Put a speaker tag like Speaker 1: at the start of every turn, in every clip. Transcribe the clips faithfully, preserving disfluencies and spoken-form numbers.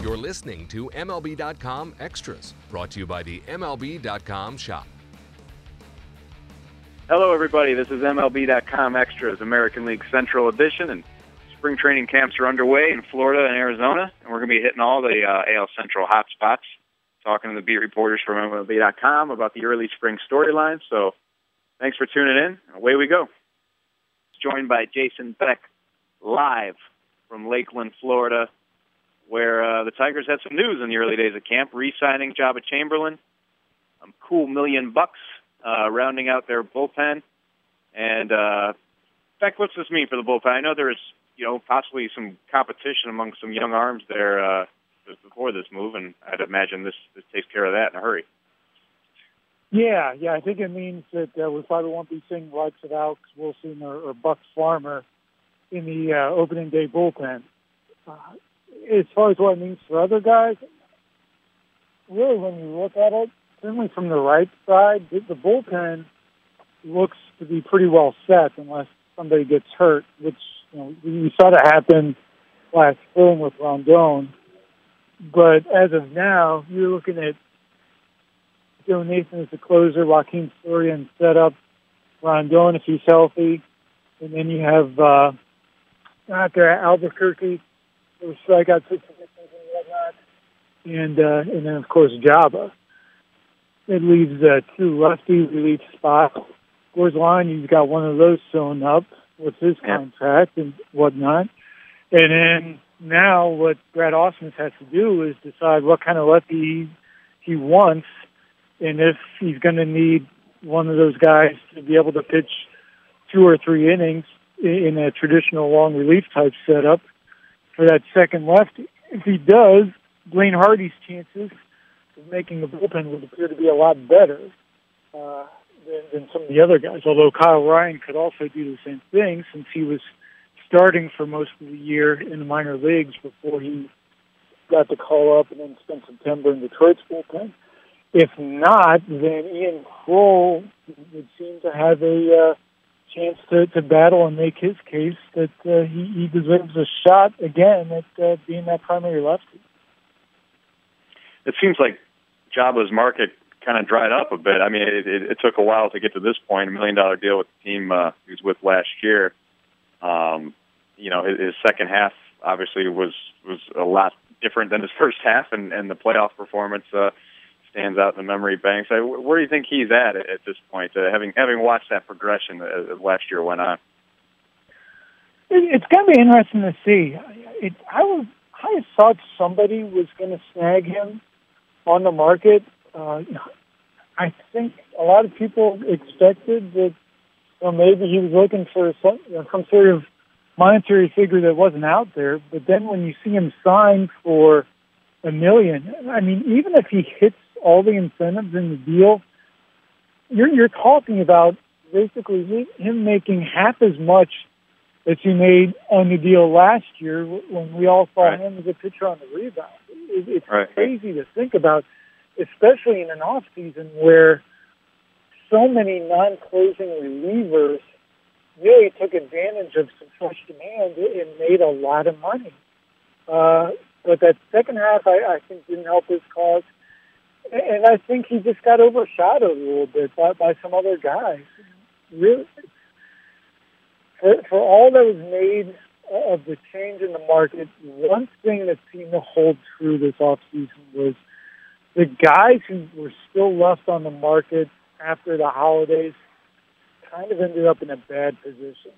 Speaker 1: You're listening to M L B dot com Extras, brought to you by the M L B dot com shop.
Speaker 2: Hello, everybody. This is M L B dot com Extras, American League Central Edition, and spring training camps are underway in Florida and Arizona, and we're going to be hitting all the uh, A L Central hotspots, talking to the beat reporters from M L B dot com about the early spring storylines. So thanks for tuning in. Away we go. Joined by Jason Beck, live from Lakeland, Florida, where uh, the Tigers had some news in the early days of camp, re-signing Jabba Chamberlain, a cool million bucks, uh, rounding out their bullpen. And, uh, in fact, what's this mean for the bullpen? I know there's, you know, possibly some competition among some young arms there uh, before this move, and I'd imagine this, this takes care of that in a hurry.
Speaker 3: Yeah, yeah, I think it means that uh, we probably won't be seeing the likes of Alex Wilson or, or Buck Farmer in the uh, opening day bullpen. Uh, as far as what it means for other guys, really when you look at it, certainly from the right side, the, the bullpen looks to be pretty well set unless somebody gets hurt, which you know, we saw that happen last spring with Rondon. But as of now, you're looking at Joe Nathan as the closer, Joaquin Florian set up, Rondon if he's healthy, and then you have uh, out there Albuquerque, who strikeout situations and whatnot, and uh, and then of course Jabba. It leaves uh, two lefty relief spots. Of course, line you've got one of those sewn up with his
Speaker 2: yeah.
Speaker 3: contract and whatnot, and then now what Brad Ausmus has to do is decide what kind of lefty he, he wants. And if he's going to need one of those guys to be able to pitch two or three innings in a traditional long relief type setup for that second lefty, if he does, Blaine Hardy's chances of making the bullpen would appear to be a lot better uh, than, than some of the other guys. Although Kyle Ryan could also do the same thing since he was starting for most of the year in the minor leagues before he got the call up and then spent September in Detroit's bullpen. If not, then Ian Kroll would seem to have a uh, chance to, to battle and make his case that uh, he, he deserves a shot again at uh, being that primary lefty.
Speaker 2: It seems like Jabba's market kind of dried up a bit. I mean, it, it, it took a while to get to this point, a million-dollar deal with the team uh, he was with last year. Um, you know, his, his second half obviously was, was a lot different than his first half, and, and the playoff performance uh, stands out in the memory bank. So where do you think he's at at this point, uh, having having watched that progression as last year went on?
Speaker 3: It, it's going to be interesting to see. It, I was I thought somebody was going to snag him on the market. Uh, I think a lot of people expected that you know, maybe he was looking for some, you know, some sort of monetary figure that wasn't out there. But then when you see him sign for a million, I mean, even if he hits all the incentives in the deal, you're, you're talking about basically him making half as much as he made on the deal last year when we all saw right. him as a pitcher on the rebound. It, it's right. crazy to think about, especially in an off season where so many non-closing relievers really took advantage of some fresh demand and made a lot of money. Uh, but that second half, I, I think, didn't help his cause. And I think he just got overshadowed a little bit by, by some other guys. Really, for, for all that was made of the change in the market, one thing that seemed to hold true this offseason was the guys who were still left on the market after the holidays kind of ended up in a bad position.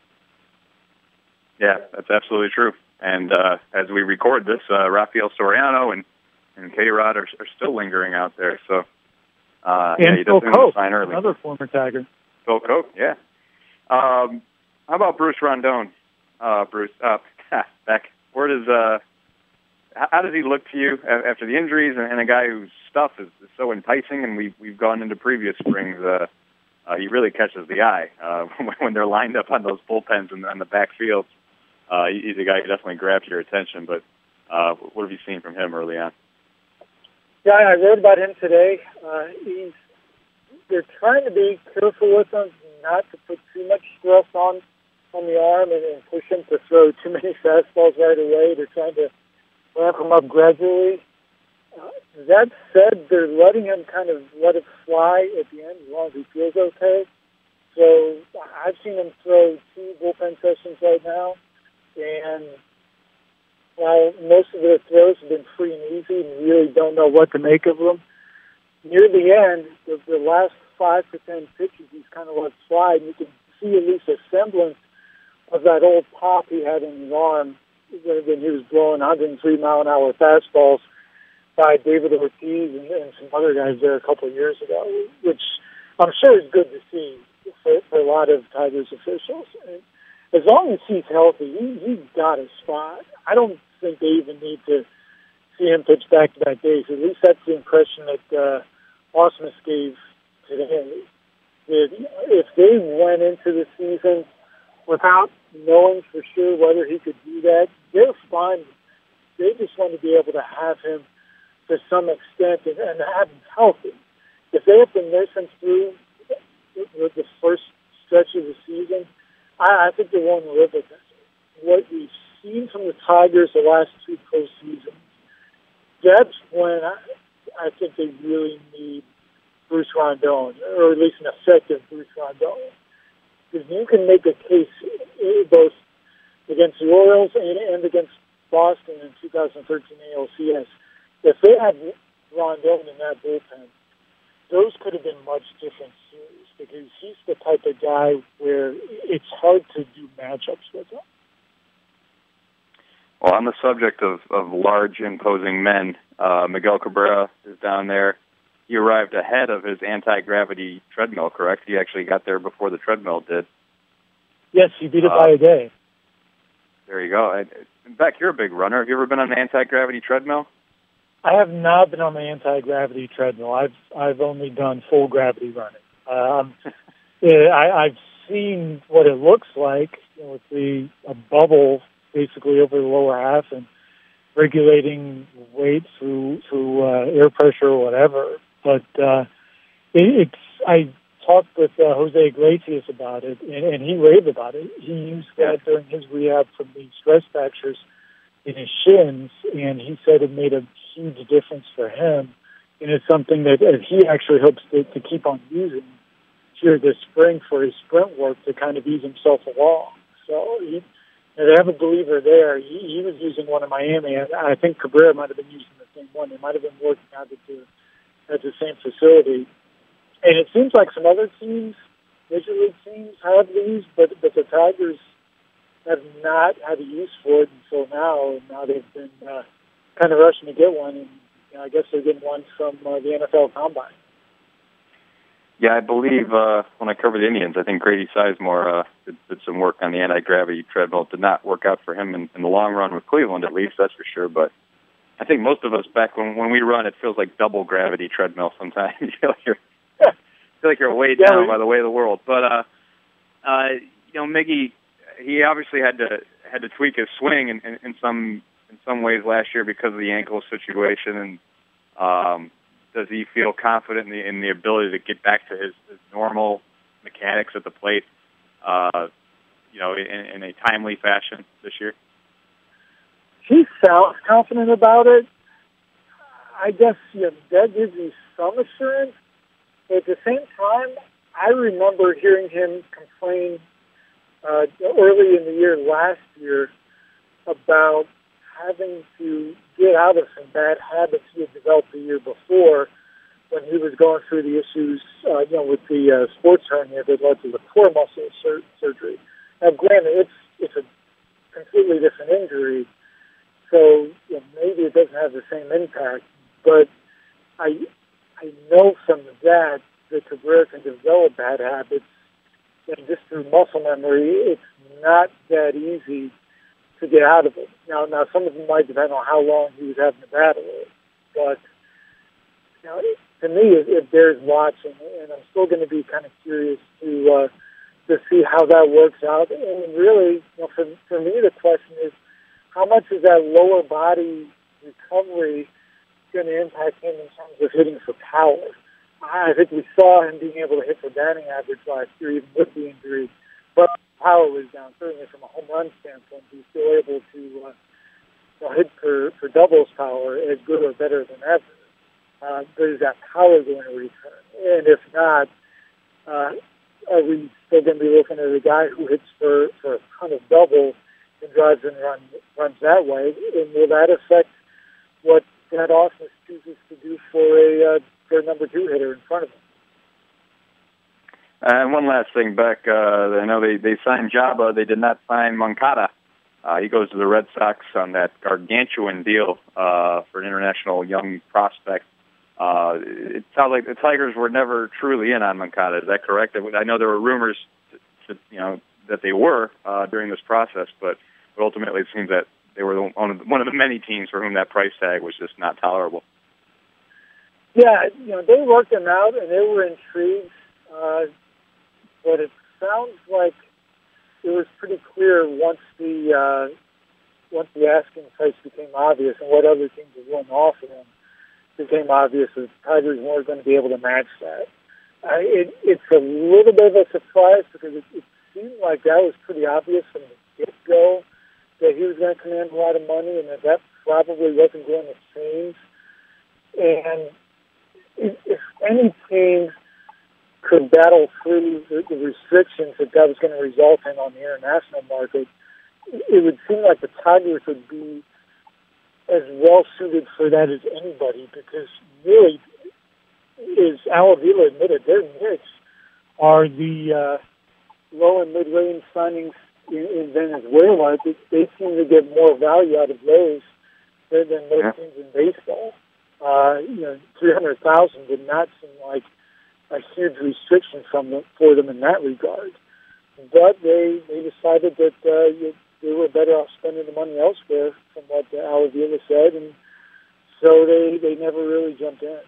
Speaker 2: Yeah, that's absolutely true. And uh, as we record this, uh, Rafael Soriano and and K-Rod are, are still lingering out there. So, uh,
Speaker 3: and
Speaker 2: yeah, he
Speaker 3: Phil
Speaker 2: doesn't
Speaker 3: Coke,
Speaker 2: sign early.
Speaker 3: Another former Tiger.
Speaker 2: Phil Coke, yeah. Um, how about Bruce Rondon? Uh, Bruce, uh, back. Where does uh, how does he look to you after the injuries and, and a guy whose stuff is, is so enticing? And we've we've gone into previous springs. Uh, uh, he really catches the eye uh, when they're lined up on those bullpens and on the backfield. Uh, he's a guy who definitely grabs your attention. But uh, what have you seen from him early on?
Speaker 3: Yeah, I wrote about him today. Uh, he's they're trying to be careful with him, not to put too much stress on on the arm and, and push him to throw too many fastballs right away. They're trying to ramp him up gradually. Uh, that said, they're letting him kind of let it fly at the end as long as he feels okay. So I've seen him throw two bullpen sessions right now, and while most of the throws have been free and easy and you really don't know what to make of them, near the end, the, the last five to ten pitches, he's kind of let slide, and you can see at least a semblance of that old pop he had in his arm when he was blowing one hundred three mile an hour fastballs by David Ortiz and, and some other guys there a couple of years ago, which I'm sure is good to see for, for a lot of Tigers officials. And as long as he's healthy, he, he's got a spot. I don't think they even need to see him pitch back-to-back days. At least that's the impression that uh, Ausmus gave today. That if they went into the season without knowing for sure whether he could do that, they're fine. They just want to be able to have him to some extent and, and have him healthy. If they have to nurse him through the, the first stretch of the season, I, I think they won't live with it. What we've seen from the Tigers the last two postseasons, that's when I, I think they really need Bruce Rondon, or at least an effective Bruce Rondon. Because you can make a case both against the Orioles and, and against Boston in two thousand thirteen A L C S. If they had Rondon in that bullpen, those could have been much different series, because he's the type of guy where it's hard to do matchups with him.
Speaker 2: Well, on the subject of, of large, imposing men, uh, Miguel Cabrera is down there. He arrived ahead of his anti-gravity treadmill, correct? He actually got there before the treadmill did.
Speaker 3: Yes, he beat it
Speaker 2: uh,
Speaker 3: by a day.
Speaker 2: There you go. In fact, you're a big runner. Have you ever been on an anti-gravity treadmill?
Speaker 3: I have not been on the anti-gravity treadmill. I've I've only done full gravity running. Um, yeah, I, I've seen what it looks like, you know, with the a bubble basically over the lower half and regulating weight through through uh, air pressure or whatever. But uh, it, it's I talked with uh, Jose Iglesias about it, and, and he raved about it. He used that during his rehab from the stress fractures in his shins, and he said it made a huge difference for him. And it's something that uh, he actually hopes to, to keep on using here this spring for his sprint work to kind of ease himself along. So he, they have a believer there. He, he was using one in Miami, and I think Cabrera might have been using the same one. They might have been working out at the, at the same facility. And it seems like some other teams, Major League teams, have these, but but the Tigers have not had a use for it until now. And now they've been uh, kind of rushing to get one, and you know, I guess they're getting one from uh, the N F L Combine.
Speaker 2: Yeah, I believe uh, when I covered the Indians, I think Grady Sizemore uh, did, did some work on the anti-gravity treadmill. It did not work out for him in, in the long run with Cleveland, at least, that's for sure. But I think most of us back when, when we run, it feels like double gravity treadmill sometimes. you feel like you're, feel like you're weighed
Speaker 3: yeah,
Speaker 2: down
Speaker 3: we,
Speaker 2: by the weight of the world. But, uh, uh, you know, Miggy, he obviously had to had to tweak his swing in, in, in some in some ways last year because of the ankle situation. And um, does he feel confident in the in the ability to get back to his, his normal mechanics at the plate, uh, you know, in, in a timely fashion this year?
Speaker 3: He sounds confident about it. I guess you know, that gives me some assurance. But at the same time, I remember hearing him complain uh, early in the year last year about having to get out of some bad habits he had developed the year before when he was going through the issues, uh, you know, with the uh, sports hernia that led to the core muscle sur- surgery. Now, granted, it's it's a completely different injury, so you know, maybe it doesn't have the same impact. But I I know from that that Cabrera can develop bad habits, and just through muscle memory, it's not that easy to get out of it. Now, now some of it might depend on how long he was having to battle it, but you know, to me, it, it bears watching, and I'm still going to be kind of curious to uh, to see how that works out. And really, you know, for for me, the question is, how much is that lower body recovery going to impact him in terms of hitting for power? I think we saw him being able to hit for batting average last year, even with the injury, but power was down. Certainly from a home run standpoint, he's still able to uh, you know, hit for, for doubles power as good or better than ever. Uh, but is that power going to return? And if not, uh, are we still going to be looking at a guy who hits for, for a ton of doubles and drives and run, runs that way? And will that affect what Brad Ausmus chooses to do for a, uh, for a number two hitter in front of him?
Speaker 2: Uh, and one last thing, Beck. Uh, I know they, they signed Jabba. They did not sign Moncada. Uh, he goes to the Red Sox on that gargantuan deal uh, for an international young prospect. Uh, it sounds like the Tigers were never truly in on Moncada. Is that correct? I know there were rumors, to, to, you know, that they were uh, during this process, but, but ultimately it seems that they were the, one, of the, one of the many teams for whom that price tag was just not tolerable.
Speaker 3: Yeah, you know, they worked them out and they were intrigued, uh, but it sounds like it was pretty clear once the uh, once the asking price became obvious and what other teams were willing to offer them became obvious that the Tigers weren't going to be able to match that. Uh, it, it's a little bit of a surprise because it, it seemed like that was pretty obvious from the get-go that he was going to command a lot of money and that that probably wasn't going to change. And if, if any team could battle through the, the restrictions that that was going to result in on the international market, it would seem like the Tigers would be as well suited for that as anybody, because really, as Al Avila admitted, their niche are the uh, low and mid-range signings in, in Venezuela. They, they seem to get more value out of those than, than most teams in baseball. Uh, you know, three hundred thousand would not seem like a huge restriction from them, for them in that regard. But they they decided that uh, you, they were better off spending the money elsewhere, from what uh, Al Avila said, and so they, they never really jumped in.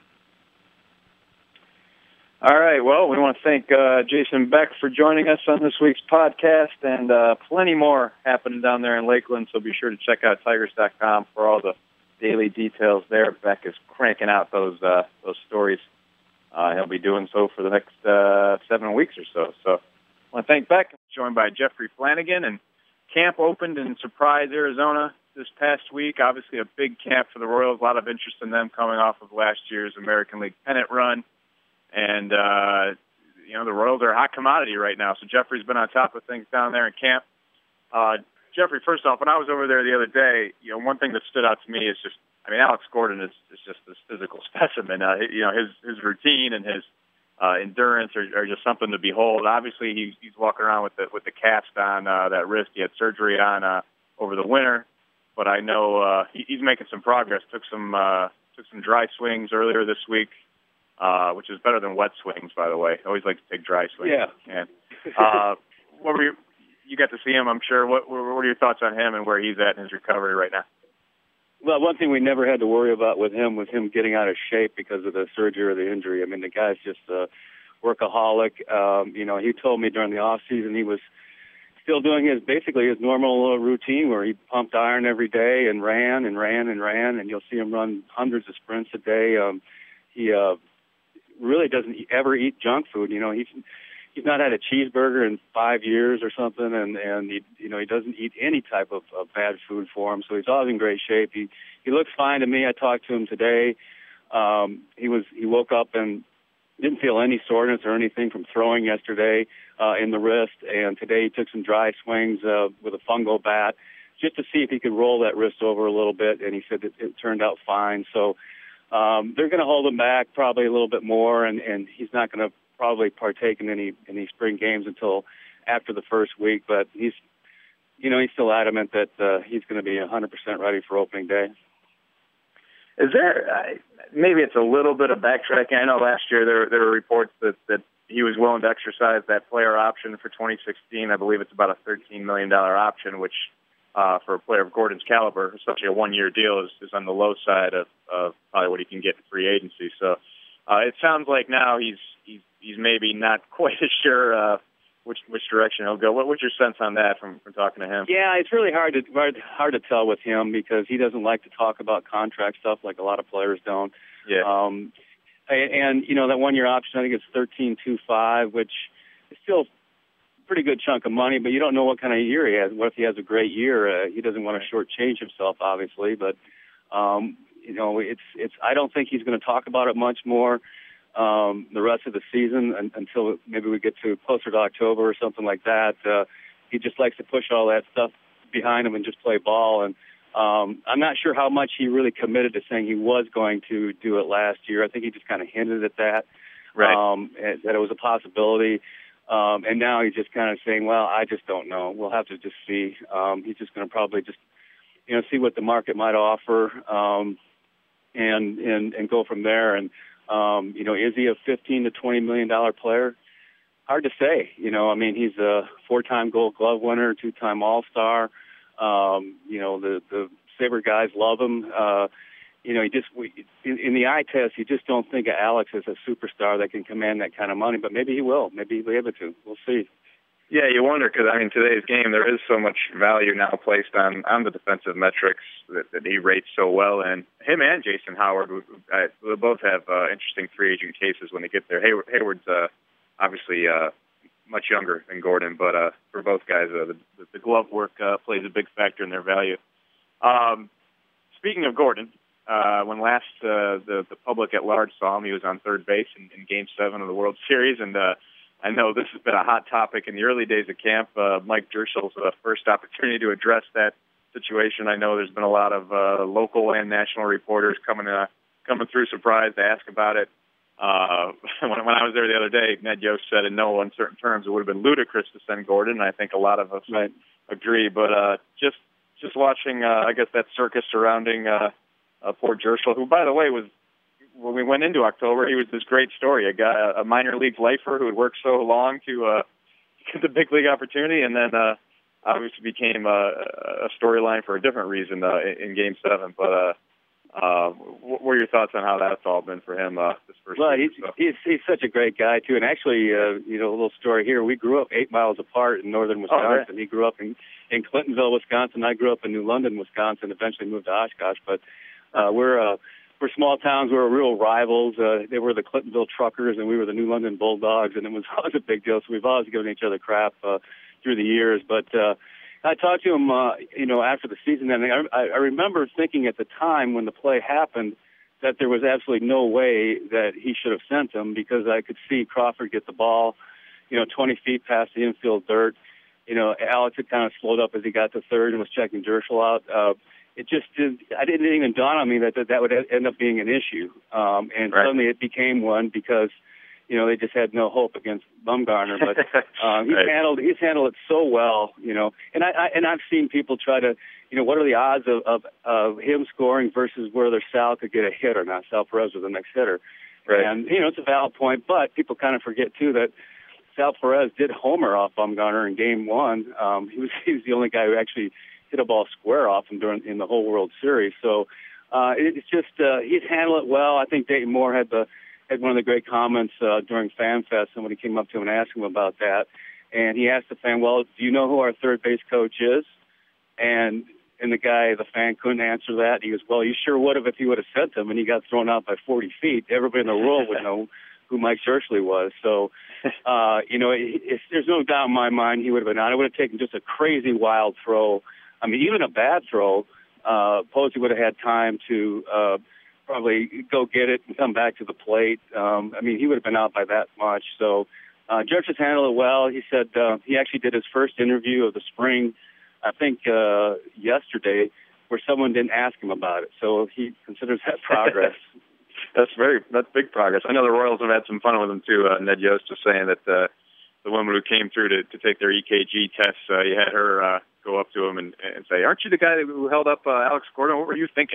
Speaker 2: All right, well, we want to thank uh, Jason Beck for joining us on this week's podcast, and uh, plenty more happening down there in Lakeland, so be sure to check out Tigers dot com for all the daily details there. Beck is cranking out those uh, those stories. Uh, he'll be doing so for the next uh, seven weeks or so. So I want to thank Beck. Joined by Jeffrey Flanagan, and camp opened in Surprise, Arizona this past week. Obviously a big camp for the Royals. A lot of interest in them coming off of last year's American League pennant run. And, uh, you know, the Royals are a hot commodity right now. So Jeffrey's been on top of things down there in camp. Uh, Jeffrey, first off, when I was over there the other day, you know, one thing that stood out to me is just, I mean, Alex Gordon is, is just this physical specimen. Uh, you know, his, his routine and his uh, endurance are, are just something to behold. Obviously, he's, he's walking around with the with the cast on uh, that wrist. He had surgery on uh, over the winter, but I know uh, he, he's making some progress. Took some uh, took some dry swings earlier this week, uh, which is better than wet swings, by the way. I always like to take dry swings.
Speaker 4: Yeah.
Speaker 2: And, uh, what were you, you got to see him, I'm sure. What, what are your thoughts on him and where he's at in his recovery right now?
Speaker 4: Well, one thing we never had to worry about with him was him getting out of shape because of the surgery or the injury. I mean, the guy's just a workaholic. Um, you know, he told me during the off season he was still doing his basically his normal uh, routine where he pumped iron every day and ran and ran and ran, and you'll see him run hundreds of sprints a day. Um, he uh, really doesn't ever eat junk food. You know, he's he's not had a cheeseburger in five years or something, and and he you know he doesn't eat any type of, of bad food for him. So he's always in great shape. He he looks fine to me. I talked to him today. Um, he was he woke up and didn't feel any soreness or anything from throwing yesterday uh, in the wrist, and today he took some dry swings uh, with a fungo bat just to see if he could roll that wrist over a little bit, and he said that it turned out fine. So um, they're going to hold him back probably a little bit more, and, and he's not going to probably partake in any any spring games until after the first week, but he's you know he's still adamant that uh, he's going to be one hundred percent ready for opening day.
Speaker 2: Is there, uh, maybe it's a little bit of backtracking. I know last year there, there were reports that, that he was willing to exercise that player option for twenty sixteen. I believe it's about a thirteen million dollars option, which uh, for a player of Gordon's caliber, especially a one-year deal, is, is on the low side of, of probably what he can get in free agency. So uh, it sounds like now he's, he's, he's maybe not quite as sure uh, which which direction he'll go. What, what's your sense on that from, from talking to him?
Speaker 4: Yeah, it's really hard to hard, hard to tell with him because he doesn't like to talk about contract stuff like a lot of players don't.
Speaker 2: Yeah.
Speaker 4: Um, and, and you know that one year option, I think it's thirteen two five, which is still pretty good chunk of money, but you don't know what kind of year he has. What if he has a great year? Uh, he doesn't want to shortchange himself, obviously, but um, you know, it's it's. I don't think he's going to talk about it much more um, the rest of the season un- until maybe we get to closer to October or something like that. Uh, he just likes to push all that stuff behind him and just play ball. And um, I'm not sure how much he really committed to saying he was going to do it last year. I think he just kind of hinted at that,
Speaker 2: right?
Speaker 4: Um, that it was a possibility. Um, and now he's just kind of saying, well, I just don't know. We'll have to just see. Um, he's just going to probably just, you know, see what the market might offer, um, and, and, and go from there. And, um, you know, is he a fifteen to twenty million dollars player? Hard to say. You know, I mean, he's a four-time Gold Glove winner, two-time All-Star. Um, you know, the, the Sabre guys love him. Uh, You know, you just we, in, in the eye test, you just don't think of Alex as a superstar that can command that kind of money. But maybe he will. Maybe he'll be able to. We'll see.
Speaker 2: Yeah, you wonder because I mean, today's game there is so much value now placed on, on the defensive metrics that, that he rates so well, and him and Jason Howard uh, will both have uh, interesting free agent cases when they get there. Hayward, Hayward's uh, obviously uh, much younger than Gordon, but uh, for both guys, uh, the, the glove work uh, plays a big factor in their value. Um, speaking of Gordon. Uh, when last uh, the, the public at large saw him, he was on third base in, in Game seven of the World Series. And uh, I know this has been a hot topic in the early days of camp. Uh, Mike Jerschel's uh, first opportunity to address that situation. I know there's been a lot of uh, local and national reporters coming uh, coming through surprised to ask about it. Uh, when, when I was there the other day, Ned Yost said in no uncertain terms it would have been ludicrous to send Gordon. And I think a lot of us
Speaker 4: right.
Speaker 2: agree. But uh, just, just watching, uh, I guess, that circus surrounding uh, Uh, poor Jerschel, who, by the way, was when we went into October, he was this great story. A guy, a minor league lifer who had worked so long to uh, get the big league opportunity, and then uh, obviously became uh, a storyline for a different reason uh, in, in Game Seven. But uh, uh, what were your thoughts on how that's all been for him uh, this first?
Speaker 4: Well,
Speaker 2: season,
Speaker 4: he's,
Speaker 2: so?
Speaker 4: he's he's such a great guy too, and actually, uh, you know, a little story here. We grew up eight miles apart in northern Wisconsin.
Speaker 2: Oh, right.
Speaker 4: He grew up in in Clintonville, Wisconsin. I grew up in New London, Wisconsin. Eventually moved to Oshkosh, but. Uh, we're uh, we're small towns. We were real rivals. Uh, they were the Clintonville Truckers, and we were the New London Bulldogs, and it was always a big deal. So we've always given each other crap uh, through the years. But uh, I talked to him, uh, you know, after the season, and I, I remember thinking at the time when the play happened that there was absolutely no way that he should have sent him because I could see Crawford get the ball, you know, twenty feet past the infield dirt. You know, Alex had kind of slowed up as he got to third and was checking Jerschel out. Uh, It just didn't, I didn't even dawn on me that that, that would end up being an issue. Um, and
Speaker 2: right.
Speaker 4: suddenly it became one because, you know, they just had no hope against Bumgarner. But um, he's
Speaker 2: right.
Speaker 4: handled he's handled it so well, you know. And I, I and I've seen people try to, you know, what are the odds of, of, of him scoring versus whether Sal could get a hit or not? Sal Perez was the next hitter.
Speaker 2: Right.
Speaker 4: And, you know, it's a valid point, but people kind of forget, too, that Sal Perez did homer off Bumgarner in Game one. Um, he was he was the only guy who actually hit a ball square off him during in the whole World Series. So uh, it's just uh, he's handled it well. I think Dayton Moore had the had one of the great comments uh, during Fan Fest. Somebody came up to him and asked him about that, and he asked the fan, "Well, do you know who our third base coach is?" And and the guy, the fan, couldn't answer that. He goes, "Well, you sure would have if he would have sent him." And he got thrown out by forty feet. Everybody in the world would know who Mike Jerschel was. So, uh, you know, it, it, there's no doubt in my mind he would have been out. It would have taken just a crazy wild throw. I mean, even a bad throw, uh, Posey would have had time to uh, probably go get it and come back to the plate. Um, I mean, he would have been out by that much. So uh, Judge has handled it well. He said uh, he actually did his first interview of the spring, I think, uh, yesterday, where someone didn't ask him about it. So he considers that progress.
Speaker 2: That's very that's big progress. I know the Royals have had some fun with him, too. Uh, Ned Yost was saying that uh, the woman who came through to, to take their E K G tests, uh, you had her uh, go up to him and, and say, "Aren't you the guy who held up uh, Alex Gordon? What were you thinking?"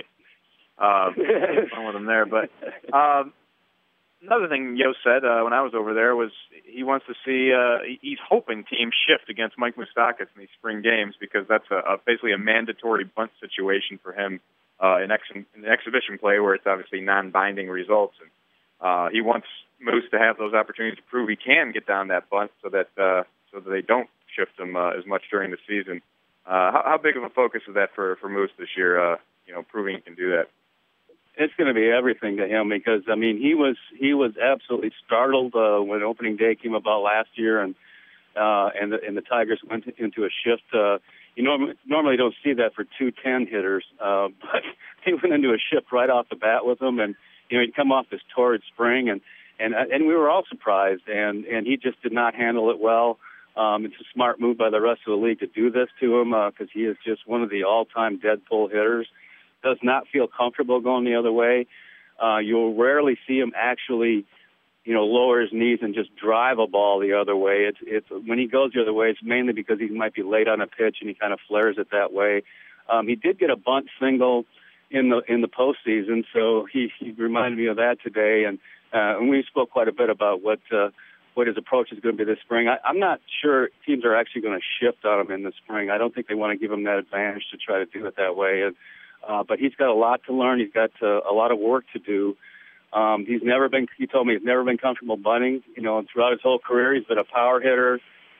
Speaker 2: Uh, fun with him there. But um, another thing Yost said uh, when I was over there was he wants to see, uh, he's hoping teams shift against Mike Moustakas in these spring games because that's a, a basically a mandatory bunt situation for him uh, in, ex- in exhibition play where it's obviously non-binding results. And uh, he wants Moose to have those opportunities to prove he can get down that bunt so that uh, so that they don't shift him uh, as much during the season. Uh, how, how big of a focus is that for, for Moose this year, uh, you know, proving he can do that?
Speaker 4: It's going to be everything to him because, I mean, he was he was absolutely startled uh, when opening day came about last year, and uh, and the, and the Tigers went into a shift. Uh, you normally normally don't see that for two ten hitters, uh, but he went into a shift right off the bat with them, and you know he'd come off this torrid spring, and and and we were all surprised, and and he just did not handle it well. Um, it's a smart move by the rest of the league to do this to him because uh, he is just one of the all-time dead pull hitters. Does not feel comfortable going the other way. Uh, you'll rarely see him actually, you know, lower his knees and just drive a ball the other way. It's it's when he goes the other way, it's mainly because he might be late on a pitch and he kind of flares it that way. Um, he did get a bunt single in the in the postseason, so he, he reminded me of that today. And uh, and we spoke quite a bit about what. Uh, what his approach is going to be this spring. I, I'm not sure teams are actually going to shift on him in the spring. I don't think they want to give him that advantage to try to do it that way. And, uh, but he's got a lot to learn. He's got uh, a lot of work to do. Um, he's never been, he told me he's never been comfortable bunting. You know, and throughout his whole career, he's been a power hitter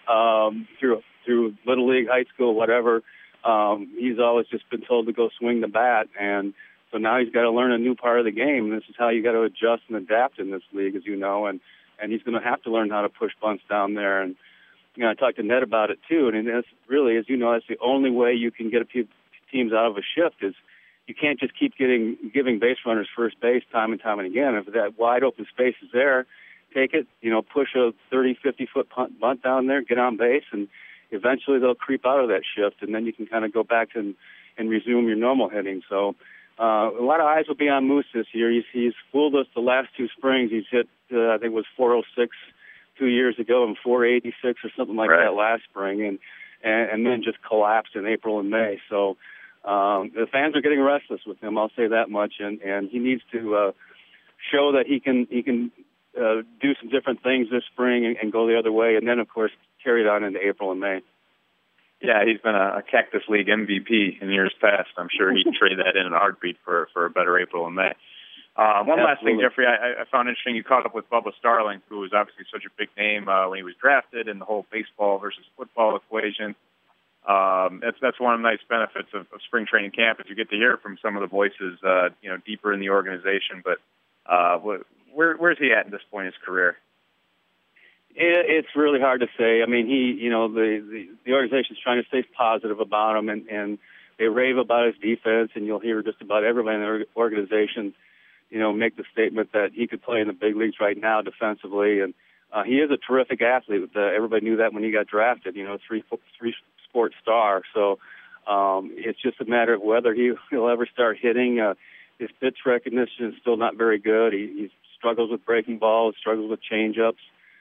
Speaker 4: um, through, through Little League, high school, whatever. Um, he's always just been told to go swing the bat. And so now he's got to learn a new part of the game. This is how you got to adjust and adapt in this league, as you know. And, And he's going to have to learn how to push bunts down there. And you know, I talked to Ned about it too. And that's really, as you know, that's the only way you can get a few teams out of a shift is you can't just keep getting giving base runners first base time and time and again. If that wide open space is there, take it. You know, push a thirty, fifty foot punt, bunt down there, get on base, and eventually they'll creep out of that shift, and then you can kind of go back and and resume your normal hitting. So. Uh, a lot of eyes will be on Moose this year. He's, he's fooled us the last two springs. He's hit, uh, I think it was four oh six two years ago and four eighty-six or something like right. that last spring, and, and and then just collapsed in April and May. So um, the fans are getting restless with him. I'll say that much, and, and he needs to uh, show that he can he can uh, do some different things this spring and, and go the other way, and then of course carry it on into April and May.
Speaker 2: Yeah, he's been a Cactus League M V P in years past. I'm sure he'd trade that in a heartbeat for, for a better April and May. Uh, one Absolutely. last thing, Jeffrey, I, I found interesting. You caught up with Bubba Starling, who was obviously such a big name uh, when he was drafted, and the whole baseball versus football equation. Um, that's that's one of the nice benefits of, of spring training camp is you get to hear from some of the voices, uh, you know, deeper in the organization. But uh, where where's he at in this point in his career?
Speaker 4: It's really hard to say. I mean, he, you know, the, the, the organization's trying to stay positive about him, and, and they rave about his defense, and you'll hear just about everybody in the organization, you know, make the statement that he could play in the big leagues right now defensively. And uh, he is a terrific athlete. Uh, everybody knew that when he got drafted, you know, three, three sport star. So um, it's just a matter of whether he, he'll ever start hitting. Uh, his pitch recognition is still not very good. He, he struggles with breaking balls, struggles with changeups.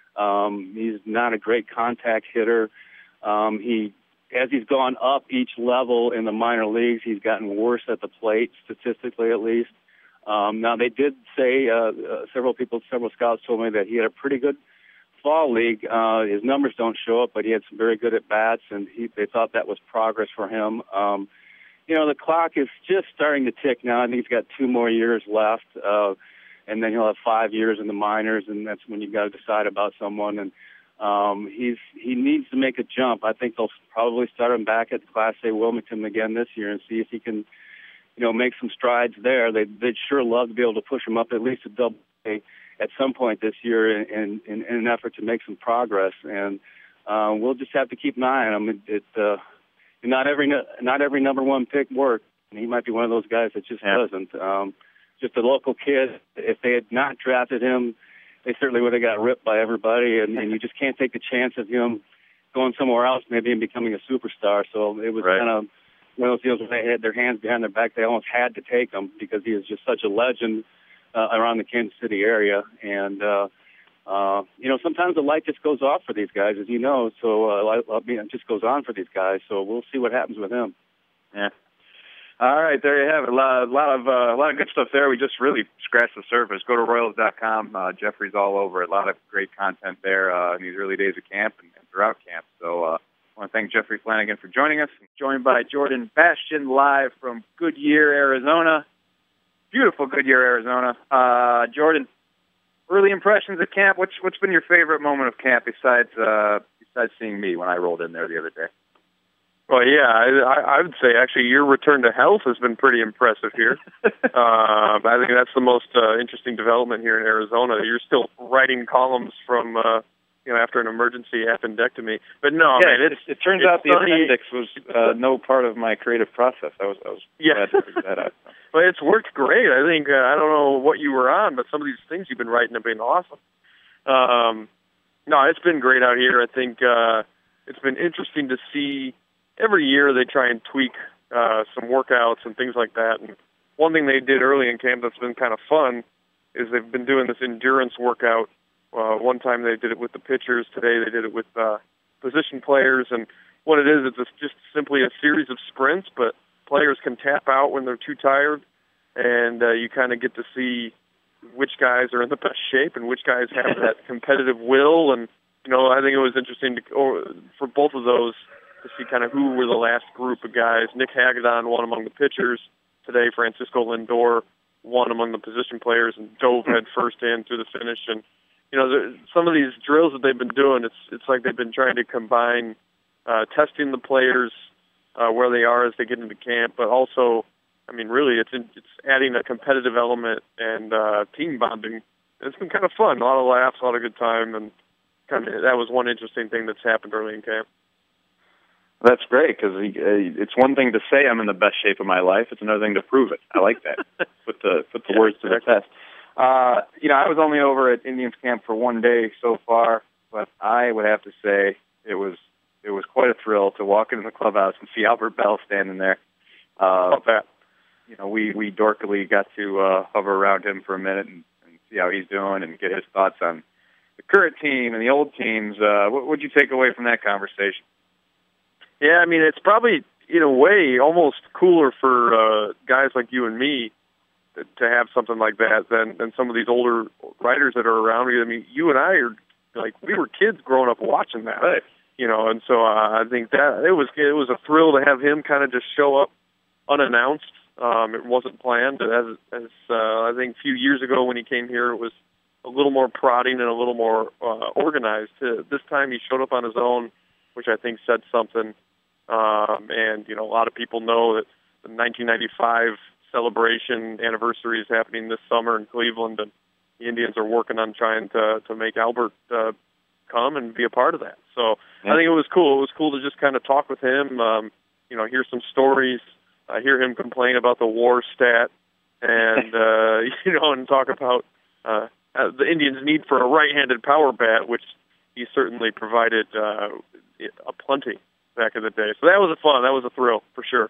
Speaker 4: Um, he's not a great contact hitter. Um, he, as he's gone up each level in the minor leagues, he's gotten worse at the plate, statistically at least. Um, now, they did say, uh, uh, several people, several scouts told me that he had a pretty good fall league. Uh, his numbers don't show up, but he had some very good at-bats, and he, they thought that was progress for him. Um, you know, the clock is just starting to tick now. I think he's got two more years left. Uh, And then he'll have five years in the minors, and that's when you've got to decide about someone. And um, he's he needs to make a jump. I think they'll probably start him back at Class A Wilmington again this year and see if he can, you know, make some strides there. They, they'd sure love to be able to push him up at least a double A at some point this year in, in, in an effort to make some progress. And uh, we'll just have to keep an eye on him. It, it, uh, not every not every number one pick works. He might be one of those guys that just yeah. doesn't. Um, Just a local kid. If they had not drafted him, they certainly would have got ripped by everybody, and, and you just can't take the chance of him going somewhere else, maybe and becoming a superstar. So it was right. kind of one of those deals where they had their hands behind their back. They almost had to take him because he is just such a legend uh, around the Kansas City area. And, uh, uh, you know, sometimes the light just goes off for these guys, as you know. So uh, I mean, it just goes on for these guys. So we'll see what happens with him.
Speaker 2: Yeah. All right, there you have it. A lot, a lot of uh, a lot of good stuff there. We just really scratched the surface. Go to Royals dot com. Uh, Jeffrey's all over it. A lot of great content there uh, in these early days of camp and, and throughout camp. So uh, I want to thank Jeffrey Flanagan for joining us. I'm joined by Jordan Bastian live from Goodyear, Arizona. Beautiful Goodyear, Arizona. Uh, Jordan, early impressions of camp. What's what's been your favorite moment of camp besides uh, besides seeing me when I rolled in there the other day?
Speaker 5: Well, yeah, I, I would say actually your return to health has been pretty impressive here. uh, I think that's the most uh, interesting development here in Arizona. You're still writing columns from uh, you know, after an emergency appendectomy. But no,
Speaker 2: yeah,
Speaker 5: man,
Speaker 2: it,
Speaker 5: it's,
Speaker 2: it turns
Speaker 5: it's
Speaker 2: out the
Speaker 5: funny.
Speaker 2: appendix was uh, no part of my creative process. I was, I was
Speaker 5: yeah.
Speaker 2: glad to figure that out.
Speaker 5: Well, it's worked great. I think, uh, I don't know what you were on, but some of these things you've been writing have been awesome. Um, no, it's been great out here. I think uh, it's been interesting to see every year they try and tweak uh, some workouts and things like that. And one thing they did early in camp that's been kind of fun is they've been doing this endurance workout. Uh, one time they did it with the pitchers. Today they did it with uh, position players. And what it is, it's just simply a series of sprints, but players can tap out when they're too tired, and uh, you kind of get to see which guys are in the best shape and which guys have that competitive will. And, you know, I think it was interesting to, or, for both of those to see kind of who were the last group of guys. Nick Hagedorn won among the pitchers. Today, Francisco Lindor won among the position players and dove head first in through the finish. And, you know, there, some of these drills that they've been doing, it's it's like they've been trying to combine uh, testing the players uh, where they are as they get into camp, but also, I mean, really, it's in, it's adding a competitive element and uh, team bonding. It's been kind of fun, a lot of laughs, a lot of good time, and kind of that was one interesting thing that's happened early in camp.
Speaker 2: That's great, because uh, it's one thing to say I'm in the best shape of my life. It's another thing to prove it. I like that. Put the put the
Speaker 5: yeah,
Speaker 2: words to the test. Uh, you know, I was only over at Indians camp for one day so far, but I would have to say it was it was quite a thrill to walk into the clubhouse and see Albert Bell standing there. Uh,
Speaker 5: that.
Speaker 2: You know, we we dorkily got to uh, hover around him for a minute and, and see how he's doing and get his thoughts on the current team and the old teams. Uh, what would you take away from that conversation?
Speaker 5: Yeah, I mean, it's probably, in a way, almost cooler for uh, guys like you and me to have something like that than, than some of these older writers that are around me. I mean, you and I are, like, we were kids growing up watching that.
Speaker 2: Right.
Speaker 5: You know, and so uh, I think that it was it was a thrill to have him kind of just show up unannounced. Um, it wasn't planned. As, as uh, I think a few years ago when he came here, it was a little more prodding and a little more uh, organized. Uh, this time he showed up on his own, which I think said something. Um, and, you know, a lot of people know that the nineteen ninety-five celebration anniversary is happening this summer in Cleveland, and the Indians are working on trying to, to make Albert uh, come and be a part of that. So yeah. I think it was cool. It was cool to just kind of talk with him, um, you know, hear some stories, uh, hear him complain about the WAR stat, and, uh, you know, and talk about uh, the Indians' need for a right-handed power bat, which he certainly provided uh, a plenty back in the day. So that was a fun. That was a thrill, for sure.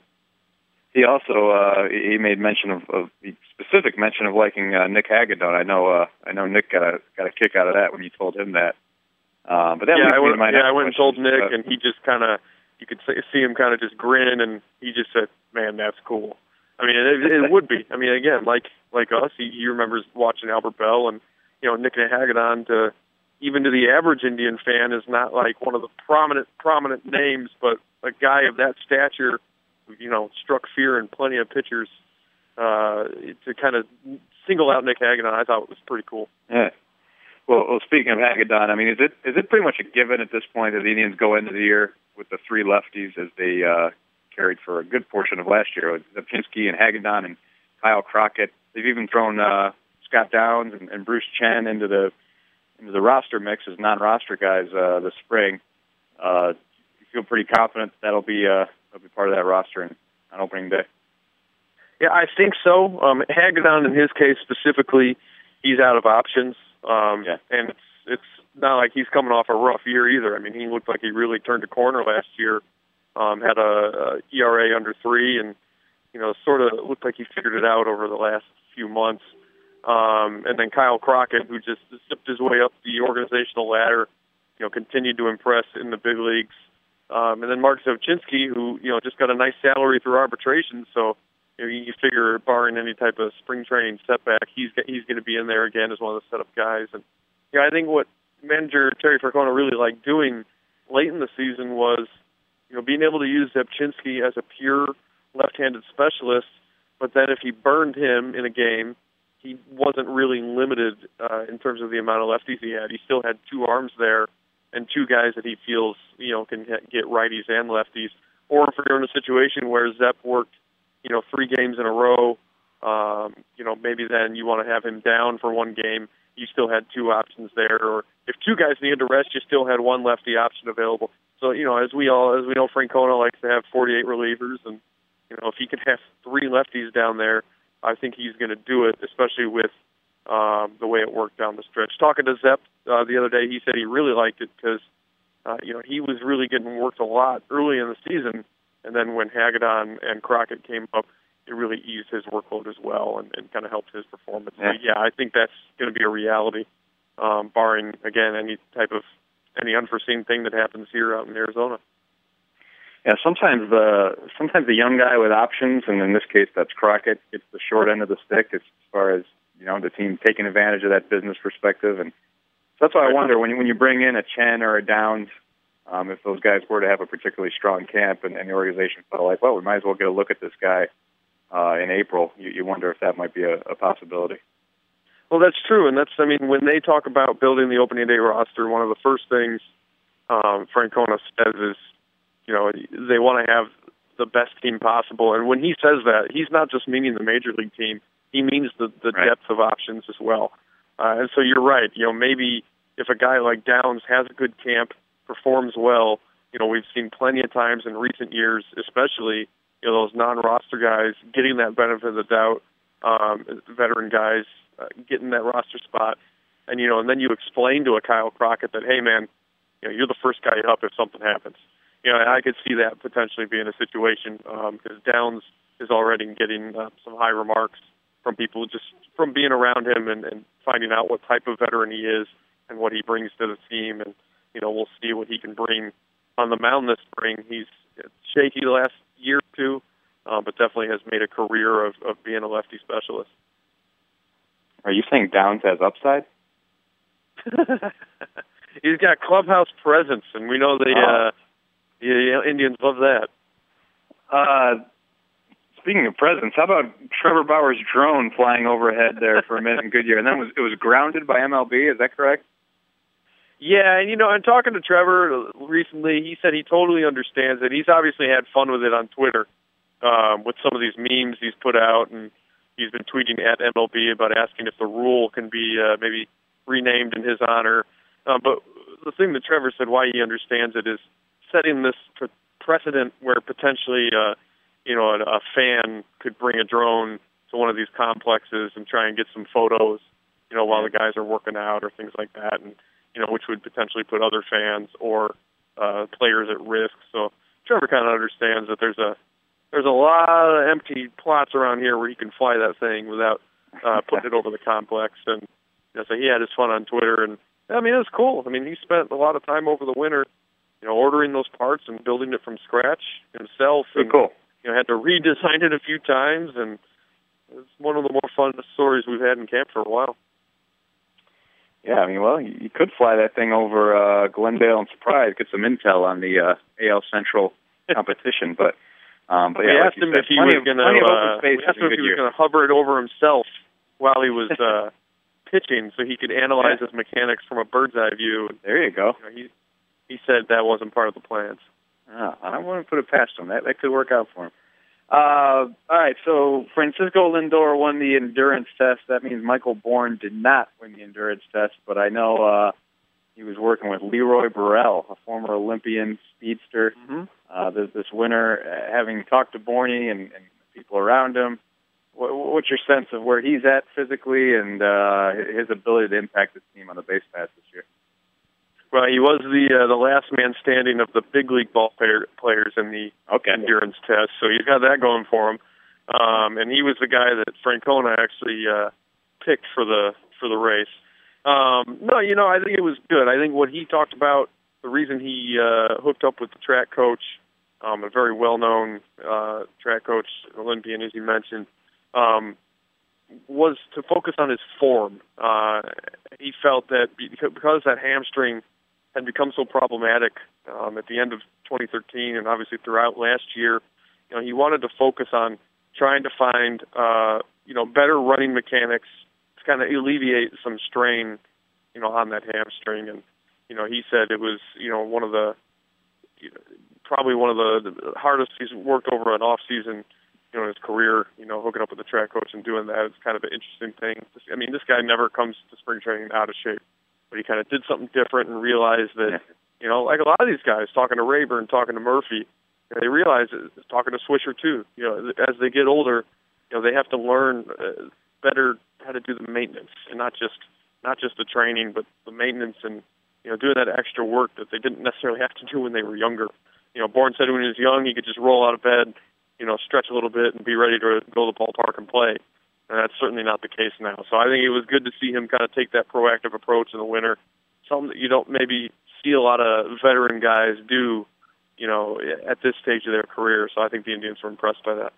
Speaker 2: He also uh, he made mention of, of specific mention of liking uh, Nick Hagedorn. I know uh, I know Nick got a got a kick out of that when you told him that. Uh, but that
Speaker 5: yeah, I went,
Speaker 2: my
Speaker 5: yeah, I went and told Nick,
Speaker 2: uh,
Speaker 5: and he just kind of you could see him kind of just grin, and he just said, "Man, that's cool." I mean, it, it would be. I mean, again, like like us, he, he remembers watching Albert Bell, and you know, Nick Hagedorn to even to the average Indian fan is not like one of the prominent prominent names, but a guy of that stature, you know, struck fear in plenty of pitchers. Uh, to kind of single out Nick Hagedorn, I thought it was pretty cool.
Speaker 2: Yeah. Well, well, speaking of Hagedorn, I mean, is it is it pretty much a given at this point that the Indians go into the year with the three lefties as they uh, carried for a good portion of last year with Zapchinski and Hagedorn and Kyle Crockett? They've even thrown uh, Scott Downs and, and Bruce Chen into the into the roster mix as non-roster guys uh, this spring. Uh, you feel pretty confident that'll be uh, that'll be part of that roster in, on opening day.
Speaker 5: Yeah, I think so. Um, Hagedorn, in his case specifically, he's out of options. Um,
Speaker 2: yeah.
Speaker 5: And it's, it's not like he's coming off a rough year either. I mean, he looked like he really turned a corner last year, um, had a, a E R A under three, and, you know, sort of looked like he figured it out over the last few months. Um, and then Kyle Crockett, who just zipped his way up the organizational ladder, you know, continued to impress in the big leagues. Um, and then Mark Zapchinski, who, you know, just got a nice salary through arbitration, so you know, you figure, barring any type of spring training setback, he's he's going to be in there again as one of the setup guys. And yeah, I think what manager Terry Francona really liked doing late in the season was, you know, being able to use Zapchinski as a pure left-handed specialist. But then if he burned him in a game, he wasn't really limited uh, in terms of the amount of lefties he had. He still had two arms there and two guys that he feels, you know, can get righties and lefties. Or if you're in a situation where Zep worked, you know, three games in a row um, you know, maybe then you want to have him down for one game. You still had two options there, or if two guys needed to rest, you still had one lefty option available. So, you know, as we all, as we know, Francona likes to have forty-eight relievers, and, you know, if he can have three lefties down there, I think he's going to do it, especially with um, the way it worked down the stretch. Talking to Zepp uh, the other day, he said he really liked it because, uh, you know, he was really getting worked a lot early in the season, and then when Hagedon and Crockett came up, it really eased his workload as well and, and kind of helped his performance.
Speaker 2: Yeah.
Speaker 5: So, yeah, I think that's going to be a reality, um, barring, again, any type of, any unforeseen thing that happens here out in Arizona.
Speaker 2: Yeah, sometimes the sometimes the young guy with options, and in this case that's Crockett, gets the short end of the stick as far as, you know, the team taking advantage of that business perspective. And so that's why I wonder when you, when you bring in a Chen or a Downs, um, if those guys were to have a particularly strong camp and, and the organization felt like, well, we might as well get a look at this guy uh, in April, you, you wonder if that might be a, a possibility.
Speaker 5: Well, that's true, and that's, I mean, when they talk about building the opening day roster, one of the first things um, Francona says is, you know, they want to have the best team possible. And when he says that, he's not just meaning the major league team. He means the, the
Speaker 2: right.
Speaker 5: depth of options as well. Uh, and so you're right. You know, maybe if a guy like Downs has a good camp, performs well, you know, we've seen plenty of times in recent years, especially, you know, those non-roster guys getting that benefit of the doubt, um, veteran guys uh, getting that roster spot. And, you know, and then you explain to a Kyle Crockett that, hey, man, you know, you're the first guy up if something happens. You know, and I could see that potentially being a situation because um, Downs is already getting uh, some high remarks from people just from being around him and, and finding out what type of veteran he is and what he brings to the team. And, you know, we'll see what he can bring on the mound this spring. He's shaky the last year or two, uh, but definitely has made a career of, of being a lefty specialist.
Speaker 2: Are you saying Downs has upside?
Speaker 5: He's got clubhouse presence, and we know the
Speaker 2: oh.
Speaker 5: uh, Yeah, Indians love that.
Speaker 2: Uh, speaking of presents, how about Trevor Bauer's drone flying overhead there for a minute in Goodyear, and then was, it was grounded by M L B? Is that correct?
Speaker 5: Yeah, and you know, I'm talking to Trevor recently. He said he totally understands it. He's obviously had fun with it on Twitter um, with some of these memes he's put out, and he's been tweeting at M L B about asking if the rule can be uh, maybe renamed in his honor. Uh, but the thing that Trevor said why he understands it is setting this precedent where potentially, uh, you know, a, a fan could bring a drone to one of these complexes and try and get some photos, you know, while the guys are working out or things like that, and you know, which would potentially put other fans or uh, players at risk. So Trevor kind of understands that there's a there's a lot of empty plots around here where he can fly that thing without uh, putting it over the complex. And you know, so he had his fun on Twitter, and I mean, it was cool. I mean, he spent a lot of time over the winter, you know, ordering those parts and building it from scratch himself.
Speaker 2: Pretty
Speaker 5: and,
Speaker 2: cool.
Speaker 5: You know, had to redesign it a few times, and it's one of the more fun stories we've had in camp for a while.
Speaker 2: Yeah, I mean, well, you could fly that thing over uh, Glendale and Surprise, get some intel on the uh, A L Central competition. But, um, but
Speaker 5: we
Speaker 2: yeah,
Speaker 5: asked
Speaker 2: like
Speaker 5: him
Speaker 2: said,
Speaker 5: if he
Speaker 2: plenty
Speaker 5: was
Speaker 2: of,
Speaker 5: going to. Uh, we asked him if he was going to hover it over himself while he was uh, pitching, so he could analyze
Speaker 2: yeah.
Speaker 5: his mechanics from a bird's eye view.
Speaker 2: There you go.
Speaker 5: You know, he he said that wasn't part of the plans.
Speaker 2: Oh, I don't want to put it past him. That that could work out for him. Uh, all right, so Francisco Lindor won the endurance test. That means Michael Bourne did not win the endurance test, but I know uh, he was working with Leroy Burrell, a former Olympian speedster.
Speaker 5: Mm-hmm.
Speaker 2: Uh, this, this winter, uh, having talked to Bourne and, and people around him, what, what's your sense of where he's at physically and uh, his ability to impact his team on the base pass this year?
Speaker 5: Well, he was the uh, the last man standing of the big league ball player, players in the
Speaker 2: okay.
Speaker 5: endurance test, so he's got that going for him. Um, and he was the guy that Francona actually uh, picked for the for the race. Um, no, you know, I think it was good. I think what he talked about, the reason he uh, hooked up with the track coach, um, a very well-known uh, track coach, Olympian, as you mentioned, um, was to focus on his form. Uh, he felt that because that hamstring had become so problematic um, at the end of twenty thirteen and obviously throughout last year, you know, he wanted to focus on trying to find, uh, you know, better running mechanics to kind of alleviate some strain, you know, on that hamstring. And, you know, he said it was, you know, one of the, you know, probably one of the, the hardest he's worked over an off season you know, in his career, you know, hooking up with the track coach and doing that is kind of an interesting thing. I mean, this guy never comes to spring training out of shape, but he kind of did something different and realized that, you know, like a lot of these guys, talking to Rayburn, talking to Murphy, you know, they realize it, talking to Swisher too, you know, as they get older, you know, they have to learn uh, better how to do the maintenance, and not just not just the training, but the maintenance and, you know, doing that extra work that they didn't necessarily have to do when they were younger. You know, Bourne said when he was young, he could just roll out of bed, you know, stretch a little bit and be ready to go to the ballpark and play. And that's certainly not the case now. So I think it was good to see him kind of take that proactive approach in the winter, something that you don't maybe see a lot of veteran guys do, you know, at this stage of their career. So I think the Indians were impressed by that.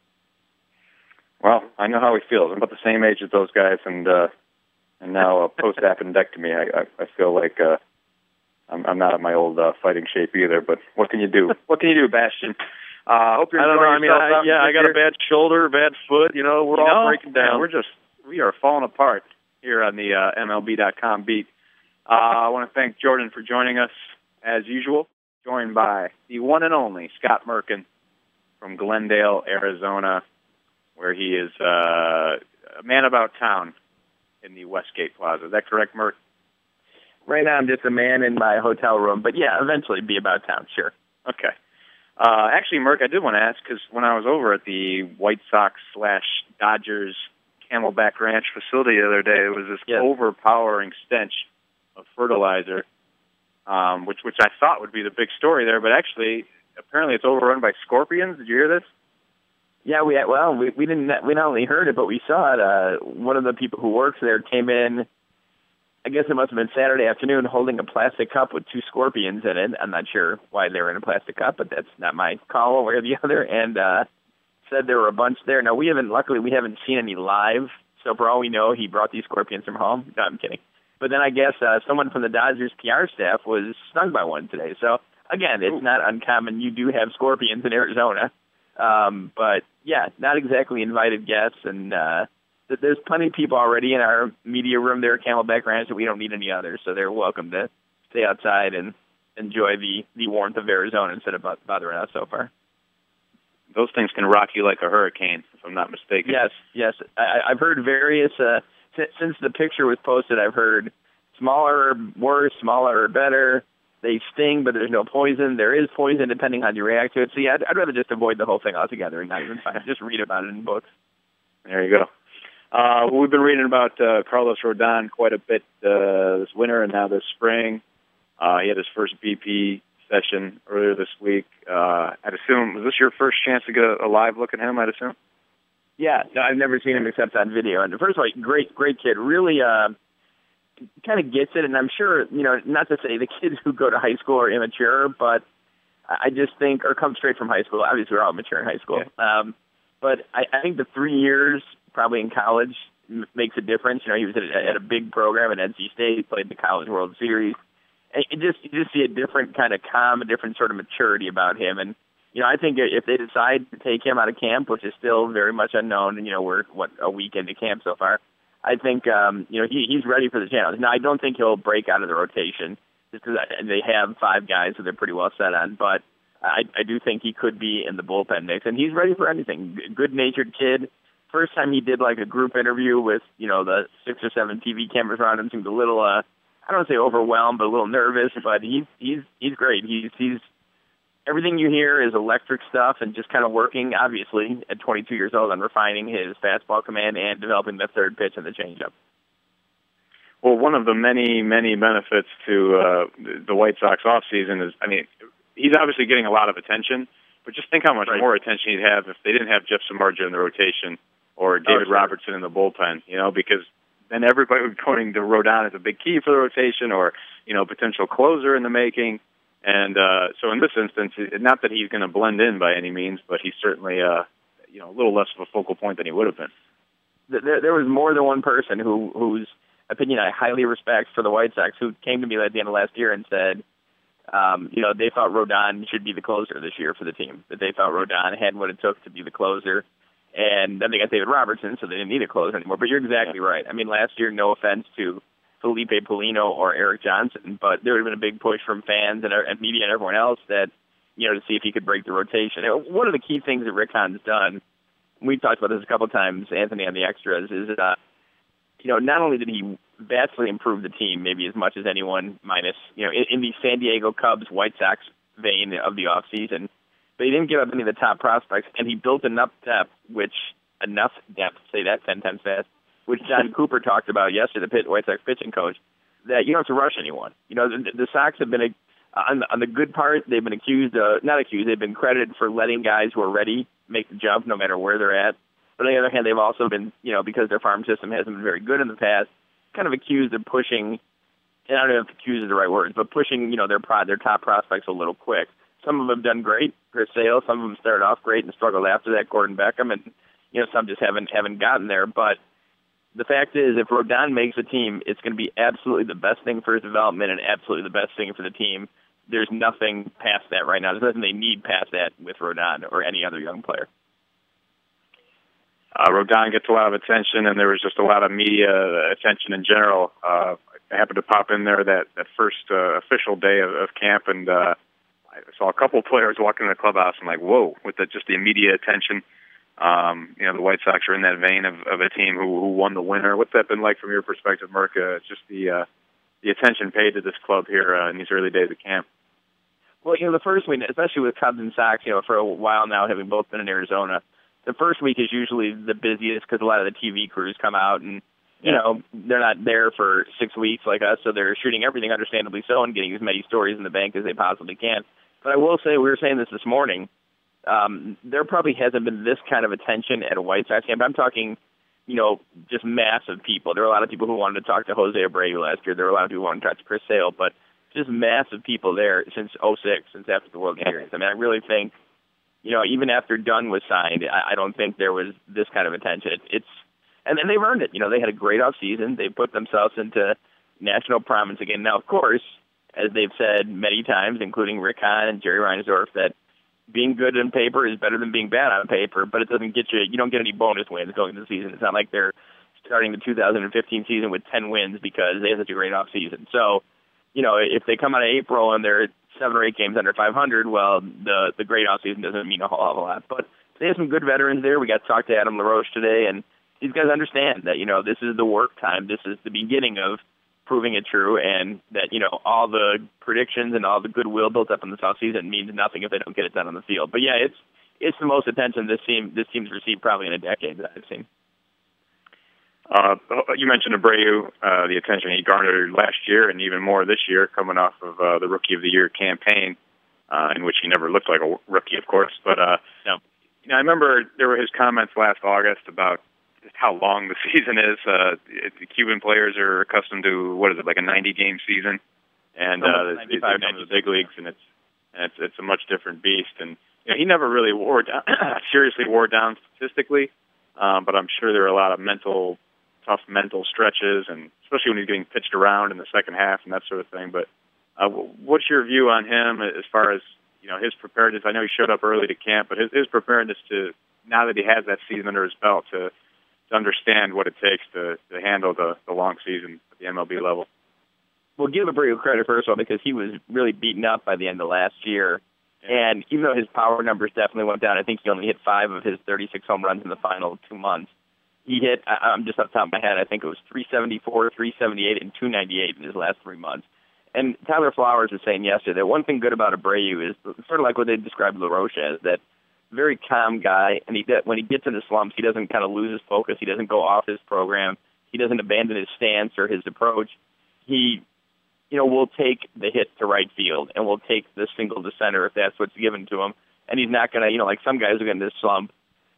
Speaker 2: Well, I know how he feels. I'm about the same age as those guys, and uh, and now uh, post-appendectomy, I, I, I feel like uh, I'm, I'm not at my old uh, fighting shape either. But what can you do? What can you do, Bastian? Uh, hope you're
Speaker 5: I don't know. I mean, I, yeah, I got
Speaker 2: year.
Speaker 5: a bad shoulder, bad foot. You know, we're
Speaker 2: you
Speaker 5: all
Speaker 2: know,
Speaker 5: breaking down.
Speaker 2: Man, we're just we are falling apart here on the uh, M L B dot com beat. Uh, I want to thank Jordan for joining us as usual. Joined by the one and only Scott Merkin from Glendale, Arizona, where he is uh, a man about town in the Westgate Plaza. Is that correct, Merk?
Speaker 6: Right now, I'm just a man in my hotel room, but yeah, eventually be about town. Sure.
Speaker 2: Okay. Uh, actually, Merck, I did want to ask, because when I was over at the White Sox slash Dodgers Camelback Ranch facility the other day, there was this
Speaker 6: yes.
Speaker 2: overpowering stench of fertilizer, um, which which I thought would be the big story there, but actually, apparently it's overrun by scorpions. Did you hear this?
Speaker 6: Yeah, we well, we, we didn't we not only heard it, but we saw it. Uh, one of the people who works there came in, I guess it must have been Saturday afternoon, holding a plastic cup with two scorpions in it. I'm not sure why they were in a plastic cup, but that's not my call one way or the other. And uh, said there were a bunch there. Now, we haven't, luckily, we haven't seen any live. So for all we know, he brought these scorpions from home. No, I'm kidding. But then I guess uh, someone from the Dodgers P R staff was stung by one today. So, again, it's not uncommon. You do have scorpions in Arizona. Um, but, yeah, not exactly invited guests. And uh, there's plenty of people already in our media room there at Camelback Ranch that we don't need any others. So they're welcome to stay outside and enjoy the, the warmth of Arizona instead of bothering us so far.
Speaker 2: Those things can rock you like a hurricane, if I'm not mistaken.
Speaker 6: Yes, yes. I, I've heard various, uh, since, since the picture was posted, I've heard smaller, worse, smaller, or better. They sting, but there's no poison. There is poison depending on how you react to it. So, yeah, I'd, I'd rather just avoid the whole thing altogether and not even find, just read about it in books.
Speaker 2: There you go. Uh, well, we've been reading about uh, Carlos Rodon quite a bit uh, this winter and now this spring. Uh, he had his first B P session earlier this week. Uh, I'd assume, was this your first chance to get a, a live look at him, I'd assume?
Speaker 6: Yeah, no, I've never seen him except on video. And first of all, great, great kid. Really uh, kind of gets it. And I'm sure, you know, not to say the kids who go to high school are immature, but I just think, or come straight from high school. Obviously, we're all mature in high school. Yeah. Um, but I, I think the three years probably in college m- makes a difference. You know, he was at a, at a big program at N C State, played the College World Series. And it just you just see a different kind of calm, a different sort of maturity about him. And, you know, I think if they decide to take him out of camp, which is still very much unknown, and, you know, we're, what, a week into camp so far, I think, um, you know, he, he's ready for the challenge. Now, I don't think he'll break out of the rotation just because they have five guys that they're pretty well set on. But I, I do think he could be in the bullpen mix. And he's ready for anything. Good-natured kid. First time he did, like, a group interview with, you know, the six or seven T V cameras around him, seemed a little, uh, I don't want to say overwhelmed, but a little nervous. But he's he's he's great. He's he's everything you hear is electric stuff, and just kind of working, obviously, at twenty-two years old on refining his fastball command and developing the third pitch and the changeup.
Speaker 2: Well, one of the many many benefits to uh, the White Sox offseason is, I mean, he's obviously getting a lot of attention, but just think how much right. more attention he'd have if they didn't have Jeff Samardzija in the rotation or David oh, sure. Robertson in the bullpen, you know, because then everybody would be pointing to Rodon as a big key for the rotation or, you know, potential closer in the making. And uh, so in this instance, not that he's going to blend in by any means, but he's certainly, uh, you know, a little less of a focal point than he would have been.
Speaker 6: There, there was more than one person who whose opinion I highly respect for the White Sox who came to me at the end of last year and said, um, you know, they thought Rodon should be the closer this year for the team, that they thought Rodon had what it took to be the closer. And then they got David Robertson, so they didn't need a closer anymore. But you're exactly right. I mean, last year, no offense to Felipe Polino or Eric Johnson, but there would have been a big push from fans and, and media and everyone else that, you know, to see if he could break the rotation. One of the key things that Rick Hahn's done we talked about this a couple of times, Anthony, on the extras, is uh, you know, not only did he vastly improve the team, maybe as much as anyone, minus, you know, in, in the San Diego Cubs, White Sox vein of the offseason, but he didn't give up any of the top prospects, and he built enough depth, which, enough depth, say that ten times fast, which John Cooper talked about yesterday, the Pitt White Sox pitching coach, that you don't have to rush anyone. You know, the, the Sox have been, a, on, on the good part, they've been accused, uh, not accused, they've been credited for letting guys who are ready make the jump no matter where they're at. But on the other hand, they've also been, you know, because their farm system hasn't been very good in the past, kind of accused of pushing, and I don't know if accused is the right word, but pushing, you know, their pro, their top prospects a little quick. Some of them have done great, Chris Sale. Some of them started off great and struggled after that, Gordon Beckham, and, you know, some just haven't haven't gotten there. But the fact is, if Rodon makes a team, it's going to be absolutely the best thing for his development and absolutely the best thing for the team. There's nothing past that right now. There's nothing they need past that with Rodon or any other young player.
Speaker 2: Uh, Rodon gets a lot of attention, and there was just a lot of media attention in general. Uh, I happened to pop in there that, that first uh, official day of, of camp, and uh, I saw a couple of players walking in the clubhouse. I'm like, whoa, with the, just the immediate attention. Um, you know, the White Sox are in that vein of, of a team who, who won the winner. What's that been like from your perspective, Merck? Uh, just the uh, the attention paid to this club here uh, in these early days of camp.
Speaker 6: Well, you know, the first week, especially with Cubs and Sox, you know, for a while now, having both been in Arizona, the first week is usually the busiest because a lot of the T V crews come out and, you know, they're not there for six weeks like us, so they're shooting everything, understandably so, and getting as many stories in the bank as they possibly can. But I will say, we were saying this this morning, um, there probably hasn't been this kind of attention at a White Sox camp. I'm talking, you know, just massive people. There were a lot of people who wanted to talk to Jose Abreu last year. There were a lot of people who wanted to talk to Chris Sale, but just massive people there since oh six, since after the World Series. I mean, I really think, you know, even after Dunn was signed, I, I don't think there was this kind of attention. It, it's and then they've earned it. You know, they had a great offseason. They put themselves into national prominence again. Now, of course, as they've said many times, including Rick Hahn and Jerry Reinsdorf, that being good on paper is better than being bad on paper, but it doesn't get you, you don't get any bonus wins going into the season. It's not like they're starting the two thousand fifteen season with ten wins because they had such a great offseason. So, you know, if they come out of April and they're seven or eight games under five hundred, well, the the great offseason doesn't mean a whole hell of a lot. But they have some good veterans there. We got to talk to Adam LaRoche today, and these guys understand that, you know, this is the work time. This is the beginning of proving it true, and that, you know, all the predictions and all the goodwill built up in this offseason means nothing if they don't get it done on the field. But, yeah, it's it's the most attention this team this team's received probably in a decade that I've seen.
Speaker 2: Uh, you mentioned Abreu, uh, the attention he garnered last year and even more this year coming off of uh, the Rookie of the Year campaign, uh, in which he never looked like a rookie, of course. But uh,
Speaker 6: no.
Speaker 2: you know, I remember there were his comments last August about just how long the season is. Uh, it, the Cuban players are accustomed to, what is it, like a ninety-game season? And uh, they come to the big leagues, and it's, and it's it's a much different beast. And you know, he never really wore down, seriously wore down statistically, um, but I'm sure there are a lot of mental tough mental stretches, and especially when he's getting pitched around in the second half and that sort of thing. But uh, what's your view on him as far as, you know, his preparedness? I know he showed up early to camp, but his, his preparedness to, now that he has that season under his belt, to, to understand what it takes to, to handle the, the long season at the M L B level.
Speaker 6: Well, give Abreu credit, first of all, because he was really beaten up by the end of last year. Yeah. And even though his power numbers definitely went down, I think he only hit five of his thirty-six home runs in the final two months. He hit, I'm just off the top of my head, I think it was three seventy-four, three seventy-eight, and two ninety-eight in his last three months. And Tyler Flowers was saying yesterday that one thing good about Abreu is sort of like what they described LaRoche as, that very calm guy, and he when he gets into slumps, he doesn't kind of lose his focus. He doesn't go off his program. He doesn't abandon his stance or his approach. He, you know, will take the hit to right field and will take the single to center if that's what's given to him. And he's not going to, you know, like some guys who get into this slump,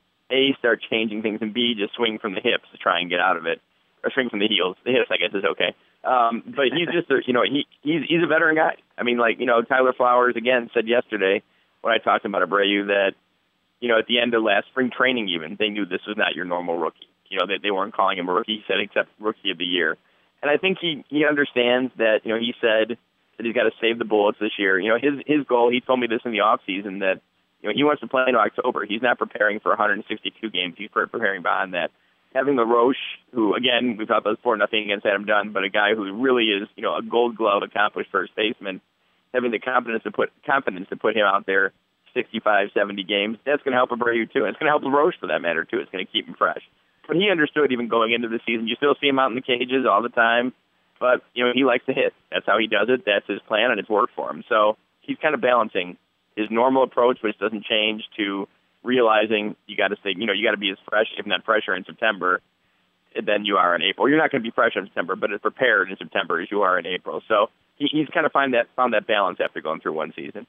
Speaker 6: A, start changing things, and B, just swing from the hips to try and get out of it. Or swing from the heels. The hips, I guess, is okay. Um, but he's just, a, you know, he he's he's a veteran guy. I mean, like, you know, Tyler Flowers, again, said yesterday when I talked about Abreu that, you know, at the end of last spring training even, they knew this was not your normal rookie. You know, they, they weren't calling him a rookie, he said, except Rookie of the Year. And I think he, he understands that, you know, he said that he's got to save the bullets this year. You know, his his goal, he told me this in the offseason, that, you know, he wants to play in October. He's not preparing for one hundred sixty-two games. He's preparing beyond that. Having LaRoche, who, again, we've talked about before, nothing against Adam Dunn, but a guy who really is, you know, a gold glove accomplished first baseman, having the confidence to put confidence to put him out there sixty-five, seventy games, that's going to help Abreu too. It's going to help LaRoche for that matter too. It's going to keep him fresh. But he understood even going into the season. You still see him out in the cages all the time, but you know he likes to hit. That's how he does it. That's his plan, and it's worked for him. So he's kind of balancing his normal approach, which doesn't change, to realizing you got to stay. You know, you got to be as fresh, if not fresher, in September than you are in April. You're not going to be fresh in September, but as prepared in September as you are in April. So he, he's kind of find that found that balance after going through one season.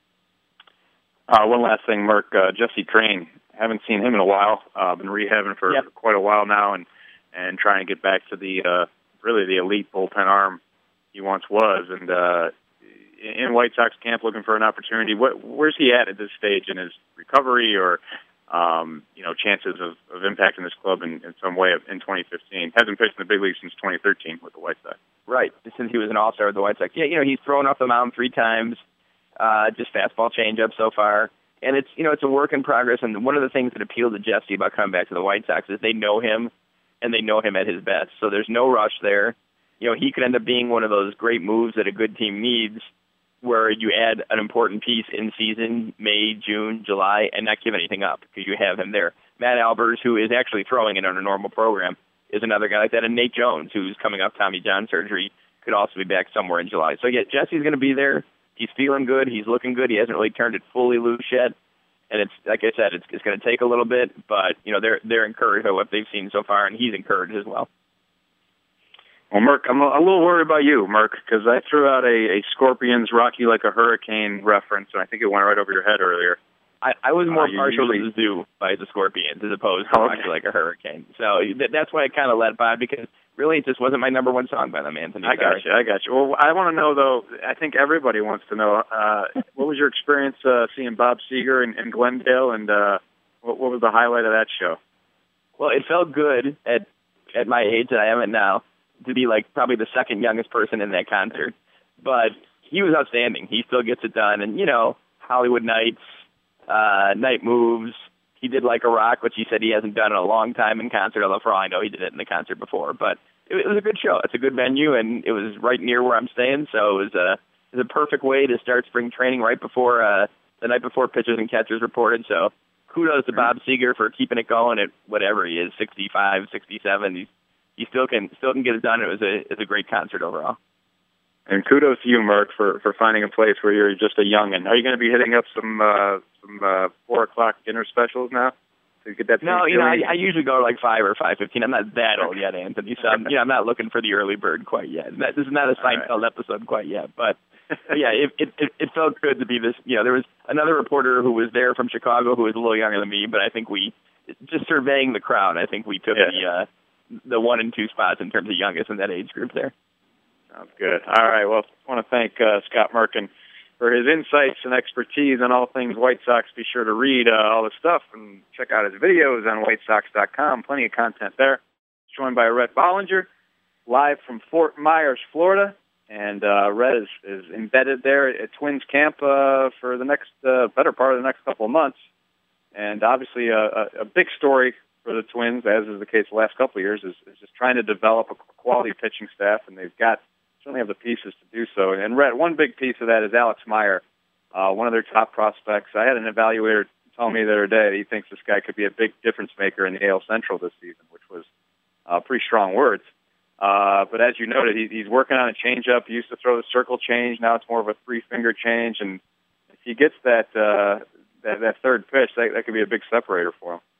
Speaker 2: Uh, one last thing, Merck, uh, Jesse Crain. Haven't seen him in a while. Uh, been rehabbing for
Speaker 6: yep.
Speaker 2: quite a while now, and and trying to get back to the uh, really the elite bullpen arm he once was. And uh, in White Sox camp, looking for an opportunity. What, where's he at at this stage in his recovery, or um, you know, chances of, of impacting this club in, in some way in twenty fifteen? Hasn't pitched in the big league since twenty thirteen with the White Sox.
Speaker 6: Right, since he was an all-star with the White Sox. Yeah, you know, he's thrown off the mound three times, uh, just fastball changeup so far. And it's, you know, it's a work in progress. And one of the things that appealed to Jesse about coming back to the White Sox is they know him, and they know him at his best. So there's no rush there. You know, he could end up being one of those great moves that a good team needs, where you add an important piece in season, May, June, July, and not give anything up because you have him there. Matt Albers, who is actually throwing it on a normal program, is another guy like that. And Nate Jones, who's coming off Tommy John surgery, could also be back somewhere in July. So, yeah, Jesse's going to be there. He's feeling good. He's looking good. He hasn't really turned it fully loose yet. And it's, like I said, it's, it's going to take a little bit, but, you know, they're they're encouraged by what they've seen so far, and he's encouraged as well.
Speaker 2: Well, Merck, I'm a, a little worried about you, Merck, because I threw out a, a Scorpions Rocky Like a Hurricane reference, and I think it went right over your head earlier.
Speaker 6: I, I was more
Speaker 2: uh,
Speaker 6: partial
Speaker 2: usually...
Speaker 6: to the Zoo by the Scorpions as opposed to
Speaker 2: oh, okay.
Speaker 6: Rocky Like a Hurricane. So th- that's why I kind of let by, because really it just wasn't my number one song by them, Anthony.
Speaker 2: I got you, I got you. Well, I want to know, though, I think everybody wants to know, uh, what was your experience uh, seeing Bob Seger in, in Glendale, and uh, what, what was the highlight of that show?
Speaker 6: Well, it felt good at at my age that I am at now to be like probably the second youngest person in that concert. But he was outstanding. He still gets it done. And, you know, Hollywood Nights, uh, Night Moves, he did Like a Rock, which he said he hasn't done in a long time in concert, although for all I know he did it in the concert before. But it, it was a good show. It's a good venue, and it was right near where I'm staying, so it was a, it was a perfect way to start spring training right before uh, the night before pitchers and catchers reported. So kudos to Bob Seger for keeping it going at whatever he is, sixty-five, sixty-seven. He's, he still can still can get it done. It was a it was a great concert overall.
Speaker 2: And kudos to you, Merck, for, for finding a place where you're just a youngin'. Are you going to be hitting up some uh, some uh, four o'clock dinner specials now to get that?
Speaker 6: No, you know, I, I usually go like five or five fifteen. I'm not that old yet, Anthony. So I'm, you know, I'm not looking for the early bird quite yet. That, this is not a Seinfeld right. episode quite yet, but. yeah, it, it it it felt good to be this. You know, there was another reporter who was there from Chicago who was a little younger than me, but I think we, just surveying the crowd, I think we took yeah. the uh, the one and two spots in terms of youngest in that age group there.
Speaker 2: Sounds good. All right, well, I want to thank uh, Scott Merkin for his insights and expertise on all things White Sox. Be sure to read uh, all the stuff and check out his videos on white sox dot com. Plenty of content there. Joined by Rhett Bollinger, live from Fort Myers, Florida. And uh, Red is, is embedded there at Twins camp uh, for the next uh, better part of the next couple of months. And obviously a, a, a big story for the Twins, as is the case the last couple of years, is, is just trying to develop a quality pitching staff, and they've got certainly have the pieces to do so. And Red, one big piece of that is Alex Meyer, uh, one of their top prospects. I had an evaluator tell me the other day that he thinks this guy could be a big difference maker in the A L Central this season, which was uh, pretty strong words. Uh, but as you noted, he, he's working on a changeup. He used to throw the circle change. Now it's more of a three-finger change. And if he gets that uh, that, that third pitch, that, that could be a big separator for him.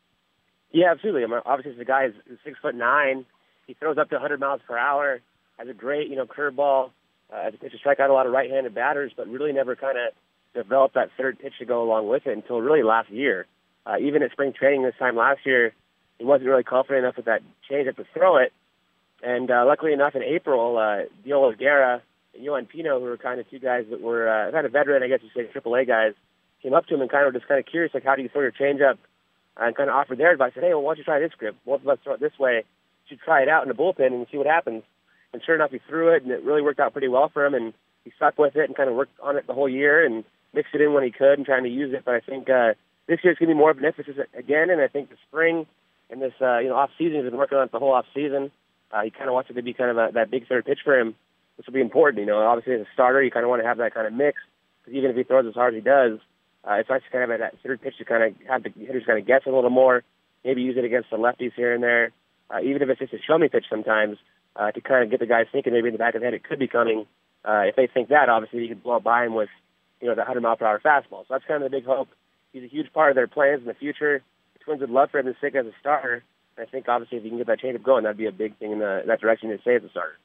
Speaker 7: Yeah, absolutely. I mean, obviously, the guy is six foot nine. He throws up to one hundred miles per hour. Has a great, you know, curveball. Uh, has to strike out a lot of right-handed batters, but really never kind of developed that third pitch to go along with it until really last year. Uh, even at spring training this time last year, he wasn't really confident enough with that changeup to throw it. And uh, luckily enough, in April, uh, Diola Guerra and Yohan Pino, who were kind of two guys that were uh, kind of veteran, I guess you say, triple A guys, came up to him and kind of were just kind of curious, like, how do you throw your changeup? And kind of offered their advice. Said, hey, well, why don't you try this grip? Both of us throw it this way. You should try it out in the bullpen and see what happens. And sure enough, he threw it, and it really worked out pretty well for him. And he stuck with it and kind of worked on it the whole year and mixed it in when he could and trying to use it. But I think uh, this year's going to be more of an emphasis again. And I think the spring and this uh, you know off season, he's been working on it the whole off season. Uh, he kind of wants it to be kind of a, that big third pitch for him, which will be important. You know, obviously as a starter, you kind of want to have that kind of mix, because even if he throws as hard as he does, Uh, it's nice to kind of have that third pitch to kind of have the hitters kind of guess a little more, maybe use it against the lefties here and there, uh, even if it's just a show-me pitch sometimes, uh, to kind of get the guys thinking maybe in the back of the head it could be coming. Uh, if they think that, obviously you can blow by him with, you know, the one hundred mile per hour fastball. So that's kind of the big hope. He's a huge part of their plans in the future. The Twins would love for him to stick as a starter. And I think, obviously, if you can get that changeup going, that'd be a big thing in, the, in that direction to stay as a starter.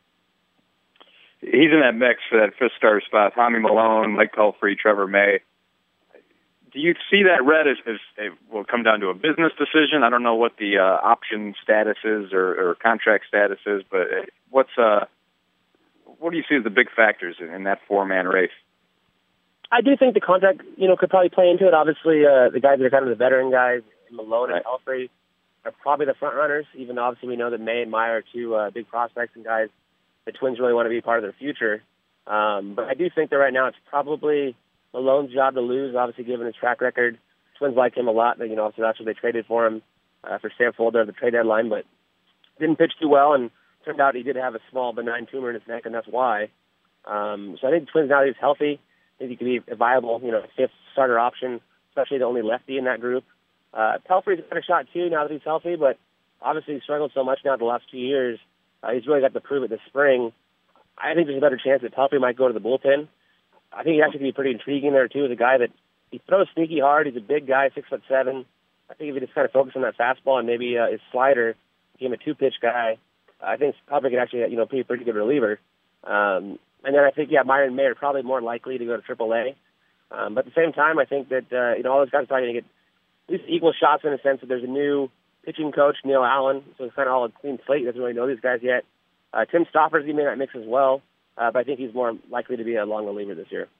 Speaker 2: He's in that mix for that fifth starter spot. Tommy Malone, Mike Pelfrey, Trevor May. Do you see that, Red, as, as it will come down to a business decision? I don't know what the uh, option status is or, or contract status is, but what's uh, what do you see as the big factors in, in that four-man race?
Speaker 7: I do think the contract, you know, could probably play into it. Obviously, uh, the guys that are kind of the veteran guys, Malone and Pelfrey, are probably the front runners, even though obviously we know that May and Meyer are two uh, big prospects and guys the Twins really want to be part of their future. Um, but I do think that right now it's probably Malone's job to lose, obviously given his track record. Twins like him a lot. You know, obviously that's what they traded for him uh, for Sam Folder at the trade deadline, but didn't pitch too well, and turned out he did have a small benign tumor in his neck, and that's why. Um, so I think the Twins, now that he's healthy, I think he could be a viable, you know, fifth starter option, especially the only lefty in that group. Uh, Pelfrey's got a shot too now that he's healthy, but obviously he's struggled so much now the last two years. Uh, he's really got to prove it this spring. I think there's a better chance that Pelfrey might go to the bullpen. I think he actually could be pretty intriguing there too, as a guy that he throws sneaky hard. He's a big guy, six foot seven. I think if he just kind of focus on that fastball and maybe uh, his slider, became a two pitch guy, I think Pelfrey could actually, you know, be a pretty good reliever. Um, and then I think, yeah, Meyer and May are probably more likely to go to triple A. Um, but at the same time, I think that, uh, you know, all those guys are probably going to get at least equal shots in the sense that there's a new pitching coach, Neil Allen, so it's kind of all a clean slate. He doesn't really know these guys yet. Uh, Tim Stoppers, he may not mix as well, uh, but I think he's more likely to be a long reliever this year.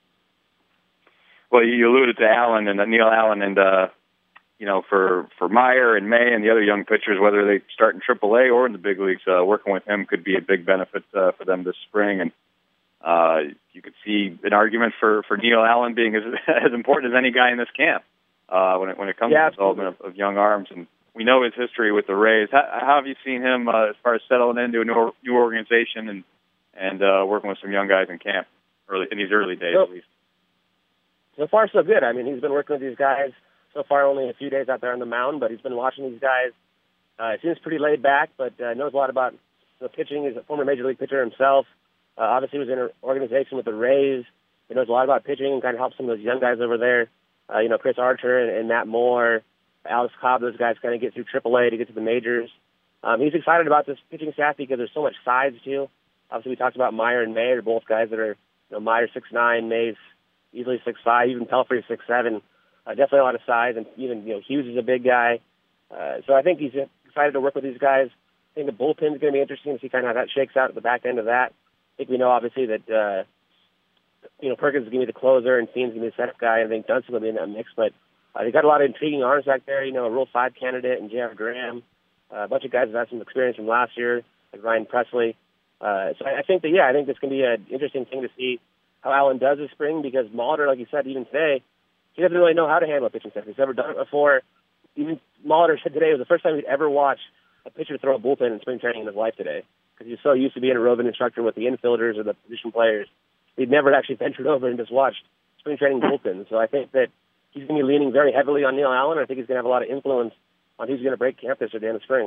Speaker 2: Well, you alluded to Allen and uh, Neil Allen, and uh, you know, for for Meyer and May and the other young pitchers, whether they start in triple A or in the big leagues, uh, working with him could be a big benefit uh, for them this spring. And uh, you could see an argument for, for Neil Allen being as as important as any guy in this camp uh, when it when it comes
Speaker 7: yeah,
Speaker 2: to the development of, of young arms. And we know his history with the Rays. How, how have you seen him uh, as far as settling into a new, new organization and and uh, working with some young guys in camp early in these early days,
Speaker 7: so,
Speaker 2: at least?
Speaker 7: So far, so good. I mean, he's been working with these guys so far, only a few days out there on the mound, but he's been watching these guys. Uh, he seems pretty laid back, but uh, knows a lot about the pitching. He's a former major league pitcher himself. Uh, obviously, he was in an organization with the Rays. He knows a lot about pitching and kind of helps some of those young guys over there. Uh, you know, Chris Archer and, and Matt Moore, Alex Cobb, those guys kind of get through triple A to get to the majors. Um, he's excited about this pitching staff because there's so much size, too. Obviously, we talked about Meyer and May. They're both guys that are, you know, Meyer six nine, May's easily six five, even Pelfrey six seven. Uh, definitely a lot of size, and even, you know, Hughes is a big guy. Uh, so I think he's excited to work with these guys. I think the bullpen is going to be interesting to see kind of how that shakes out at the back end of that. I think we know, obviously, that, uh, you know, Perkins is going to be the closer and Fiend's going to be the setup guy. I think Dunston will be in that mix, but uh, they got a lot of intriguing arms back there. You know, a Rule five candidate and J R. Graham. Uh, a bunch of guys that have some experience from last year, like Ryan Presley. Uh, so I, I think that, yeah, I think this can be an interesting thing to see how Allen does this spring, because Molitor, like you said, even today, he doesn't really know how to handle a pitching staff. He's never done it before. Even Molitor said today it was the first time he'd ever watched a pitcher throw a bullpen in spring training in his life today, because he's so used to being a roving instructor with the infielders or the position players. He'd never actually ventured over and just watched spring training bullpen. So I think that he's going to be leaning very heavily on Neil Allen. I think he's going to have a lot of influence on who's going to break camp this or in the spring.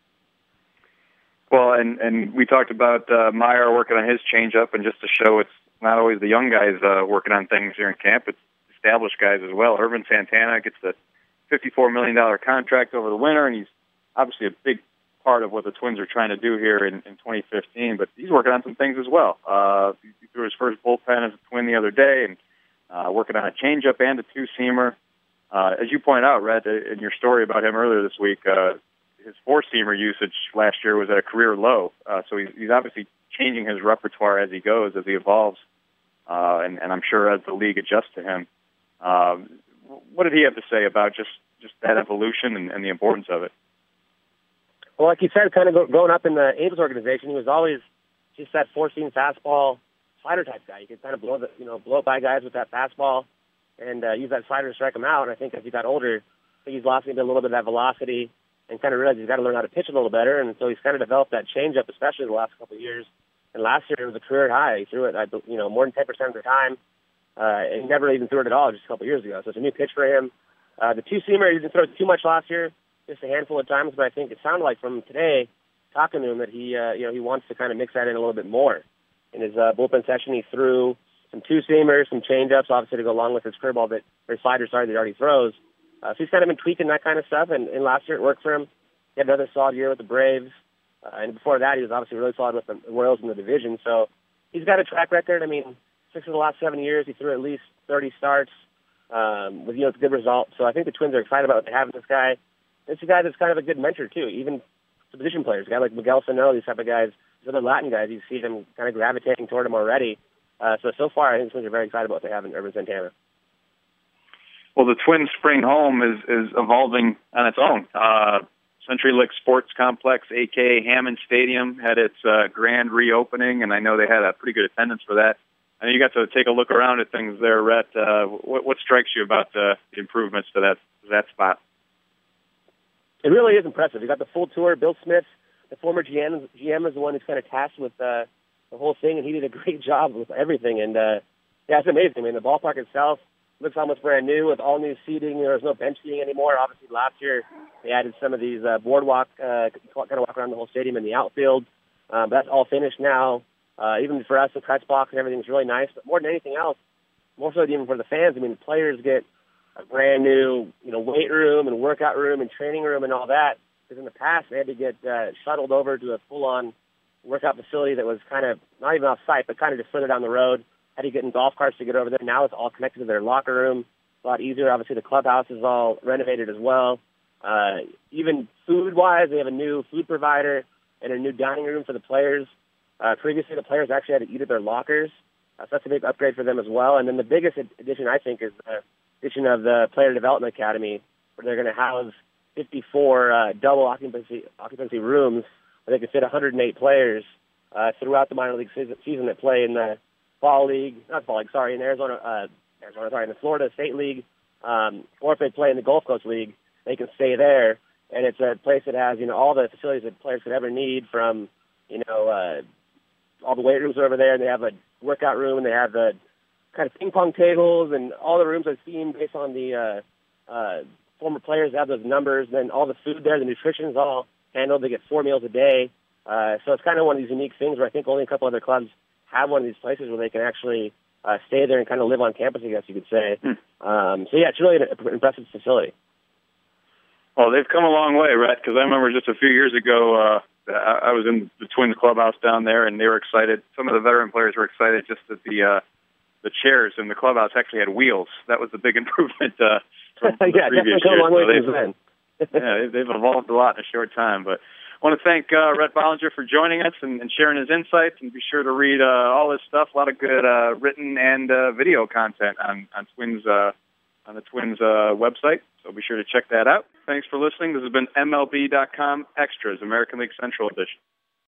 Speaker 2: Well, and, and we talked about uh, Meyer working on his changeup, and just to show it's not always the young guys uh, working on things here in camp, it's established guys as well. Irvin Santana gets the fifty-four million dollars contract over the winter, and he's obviously a big part of what the Twins are trying to do here in, in twenty fifteen, but he's working on some things as well. Uh, he threw his first bullpen as a Twin the other day, and uh, working on a changeup and a two-seamer. Uh, as you point out, Red, in your story about him earlier this week, uh, his four-seamer usage last year was at a career low, uh, so he's, he's obviously changing his repertoire as he goes, as he evolves, uh, and, and I'm sure as the league adjusts to him. Um, what did he have to say about just, just that evolution and, and the importance of it?
Speaker 7: Well, like you said, kind of go, growing up in the Angels organization, he was always just that four-seam fastball slider type guy. You could kind of blow the, you know, blow by guys with that fastball and uh, use that slider to strike them out. And I think as he got older, I think he's lost maybe a little bit of that velocity and kind of realized he's got to learn how to pitch a little better. And so he's kind of developed that changeup, especially the last couple of years. And last year it was a career high. He threw it, you know, more than ten percent of the time. uh, and never even threw it at all just a couple years ago. So it's a new pitch for him. Uh, the two-seamer, he didn't throw it too much last year, just a handful of times, but I think it sounded like from today, talking to him, that he, uh, you know, he wants to kind of mix that in a little bit more. In his uh, bullpen session, he threw some two-seamers, some change-ups, obviously to go along with his curveball that, or slider, sorry, that he already throws. Uh, so he's kind of been tweaking that kind of stuff, and, and last year it worked for him. He had another solid year with the Braves, uh, and before that he was obviously really solid with the Royals in the division. So he's got a track record. I mean, six of the last seven years, he threw at least thirty starts um, with, you know, good results. So I think the Twins are excited about what they have in this guy. It's a guy that's kind of a good mentor, too, even to position players. A guy like Miguel Sano, these type of guys, these other Latin guys, you see them kind of gravitating toward him already. Uh, so, so far, I think the Twins are very excited about what they have in Ervin Santana.
Speaker 2: Well, the Twins' spring home is, is evolving on its own. Uh, CenturyLink Sports Complex, a k a. Hammond Stadium, had its uh, grand reopening, and I know they had a pretty good attendance for that. I know you got to take a look around at things there, Rhett. Uh, what, what strikes you about uh, the improvements to that that spot?
Speaker 7: It really is impressive. You got the full tour. Bill Smith, the former G M, G M is the one who's kind of tasked with uh, the whole thing, and he did a great job with everything. And, uh, yeah, it's amazing. I mean, the ballpark itself looks almost brand new with all new seating. There's no bench seating anymore. Obviously, last year they added some of these uh, boardwalk, uh, kind of walk around the whole stadium in the outfield. Um, that's all finished now. Uh, even for us, the press box and everything's really nice. But more than anything else, more so even for the fans, I mean, the players get a brand new, you know, weight room and workout room and training room and all that. Because in the past, they had to get uh, shuttled over to a full-on workout facility that was kind of not even off-site, but kind of just further down the road. Had to get in golf carts to get over there. Now it's all connected to their locker room. A lot easier. Obviously, the clubhouse is all renovated as well. Uh, even food-wise, they have a new food provider and a new dining room for the players. Uh, previously, the players actually had to eat at their lockers. Uh, so that's a big upgrade for them as well. And then the biggest addition, I think, is the addition of the Player Development Academy, where they're going to house fifty-four uh, double occupancy occupancy rooms where they can fit one hundred eight players uh, throughout the minor league season, season that play in the Fall League, not Fall League, sorry, in Arizona, uh, Arizona, sorry, in the Florida State League, um, or if they play in the Gulf Coast League, they can stay there. And it's a place that has, you know, all the facilities that players could ever need, from, you know, uh, all the weight rooms are over there, and they have a workout room, and they have the kind of ping pong tables, and all the rooms are themed based on the uh, uh, former players have those numbers. Then all the food there, the nutrition is all handled. They get four meals a day. Uh, so it's kind of one of these unique things where I think only a couple other clubs have one of these places where they can actually uh, stay there and kind of live on campus, I guess you could say. Hmm. Um, so, yeah, it's really an impressive facility.
Speaker 2: Well, they've come a long way, Rhett, because I remember just a few years ago, uh, I was in the Twins clubhouse down there, and they were excited. Some of the veteran players were excited just that the uh, the chairs in the clubhouse actually had wheels. That was the big improvement uh, from the
Speaker 7: yeah,
Speaker 2: previous
Speaker 7: years. A long way
Speaker 2: so
Speaker 7: since then.
Speaker 2: yeah, they've evolved a lot in a short time. But I want to thank uh, Rhett Bollinger for joining us and, and sharing his insights, and be sure to read uh, all his stuff. A lot of good uh, written and uh, video content on, on Twins uh, on the Twins uh, website, so be sure to check that out. Thanks for listening. This has been M L B dot com Extras, American League Central Edition.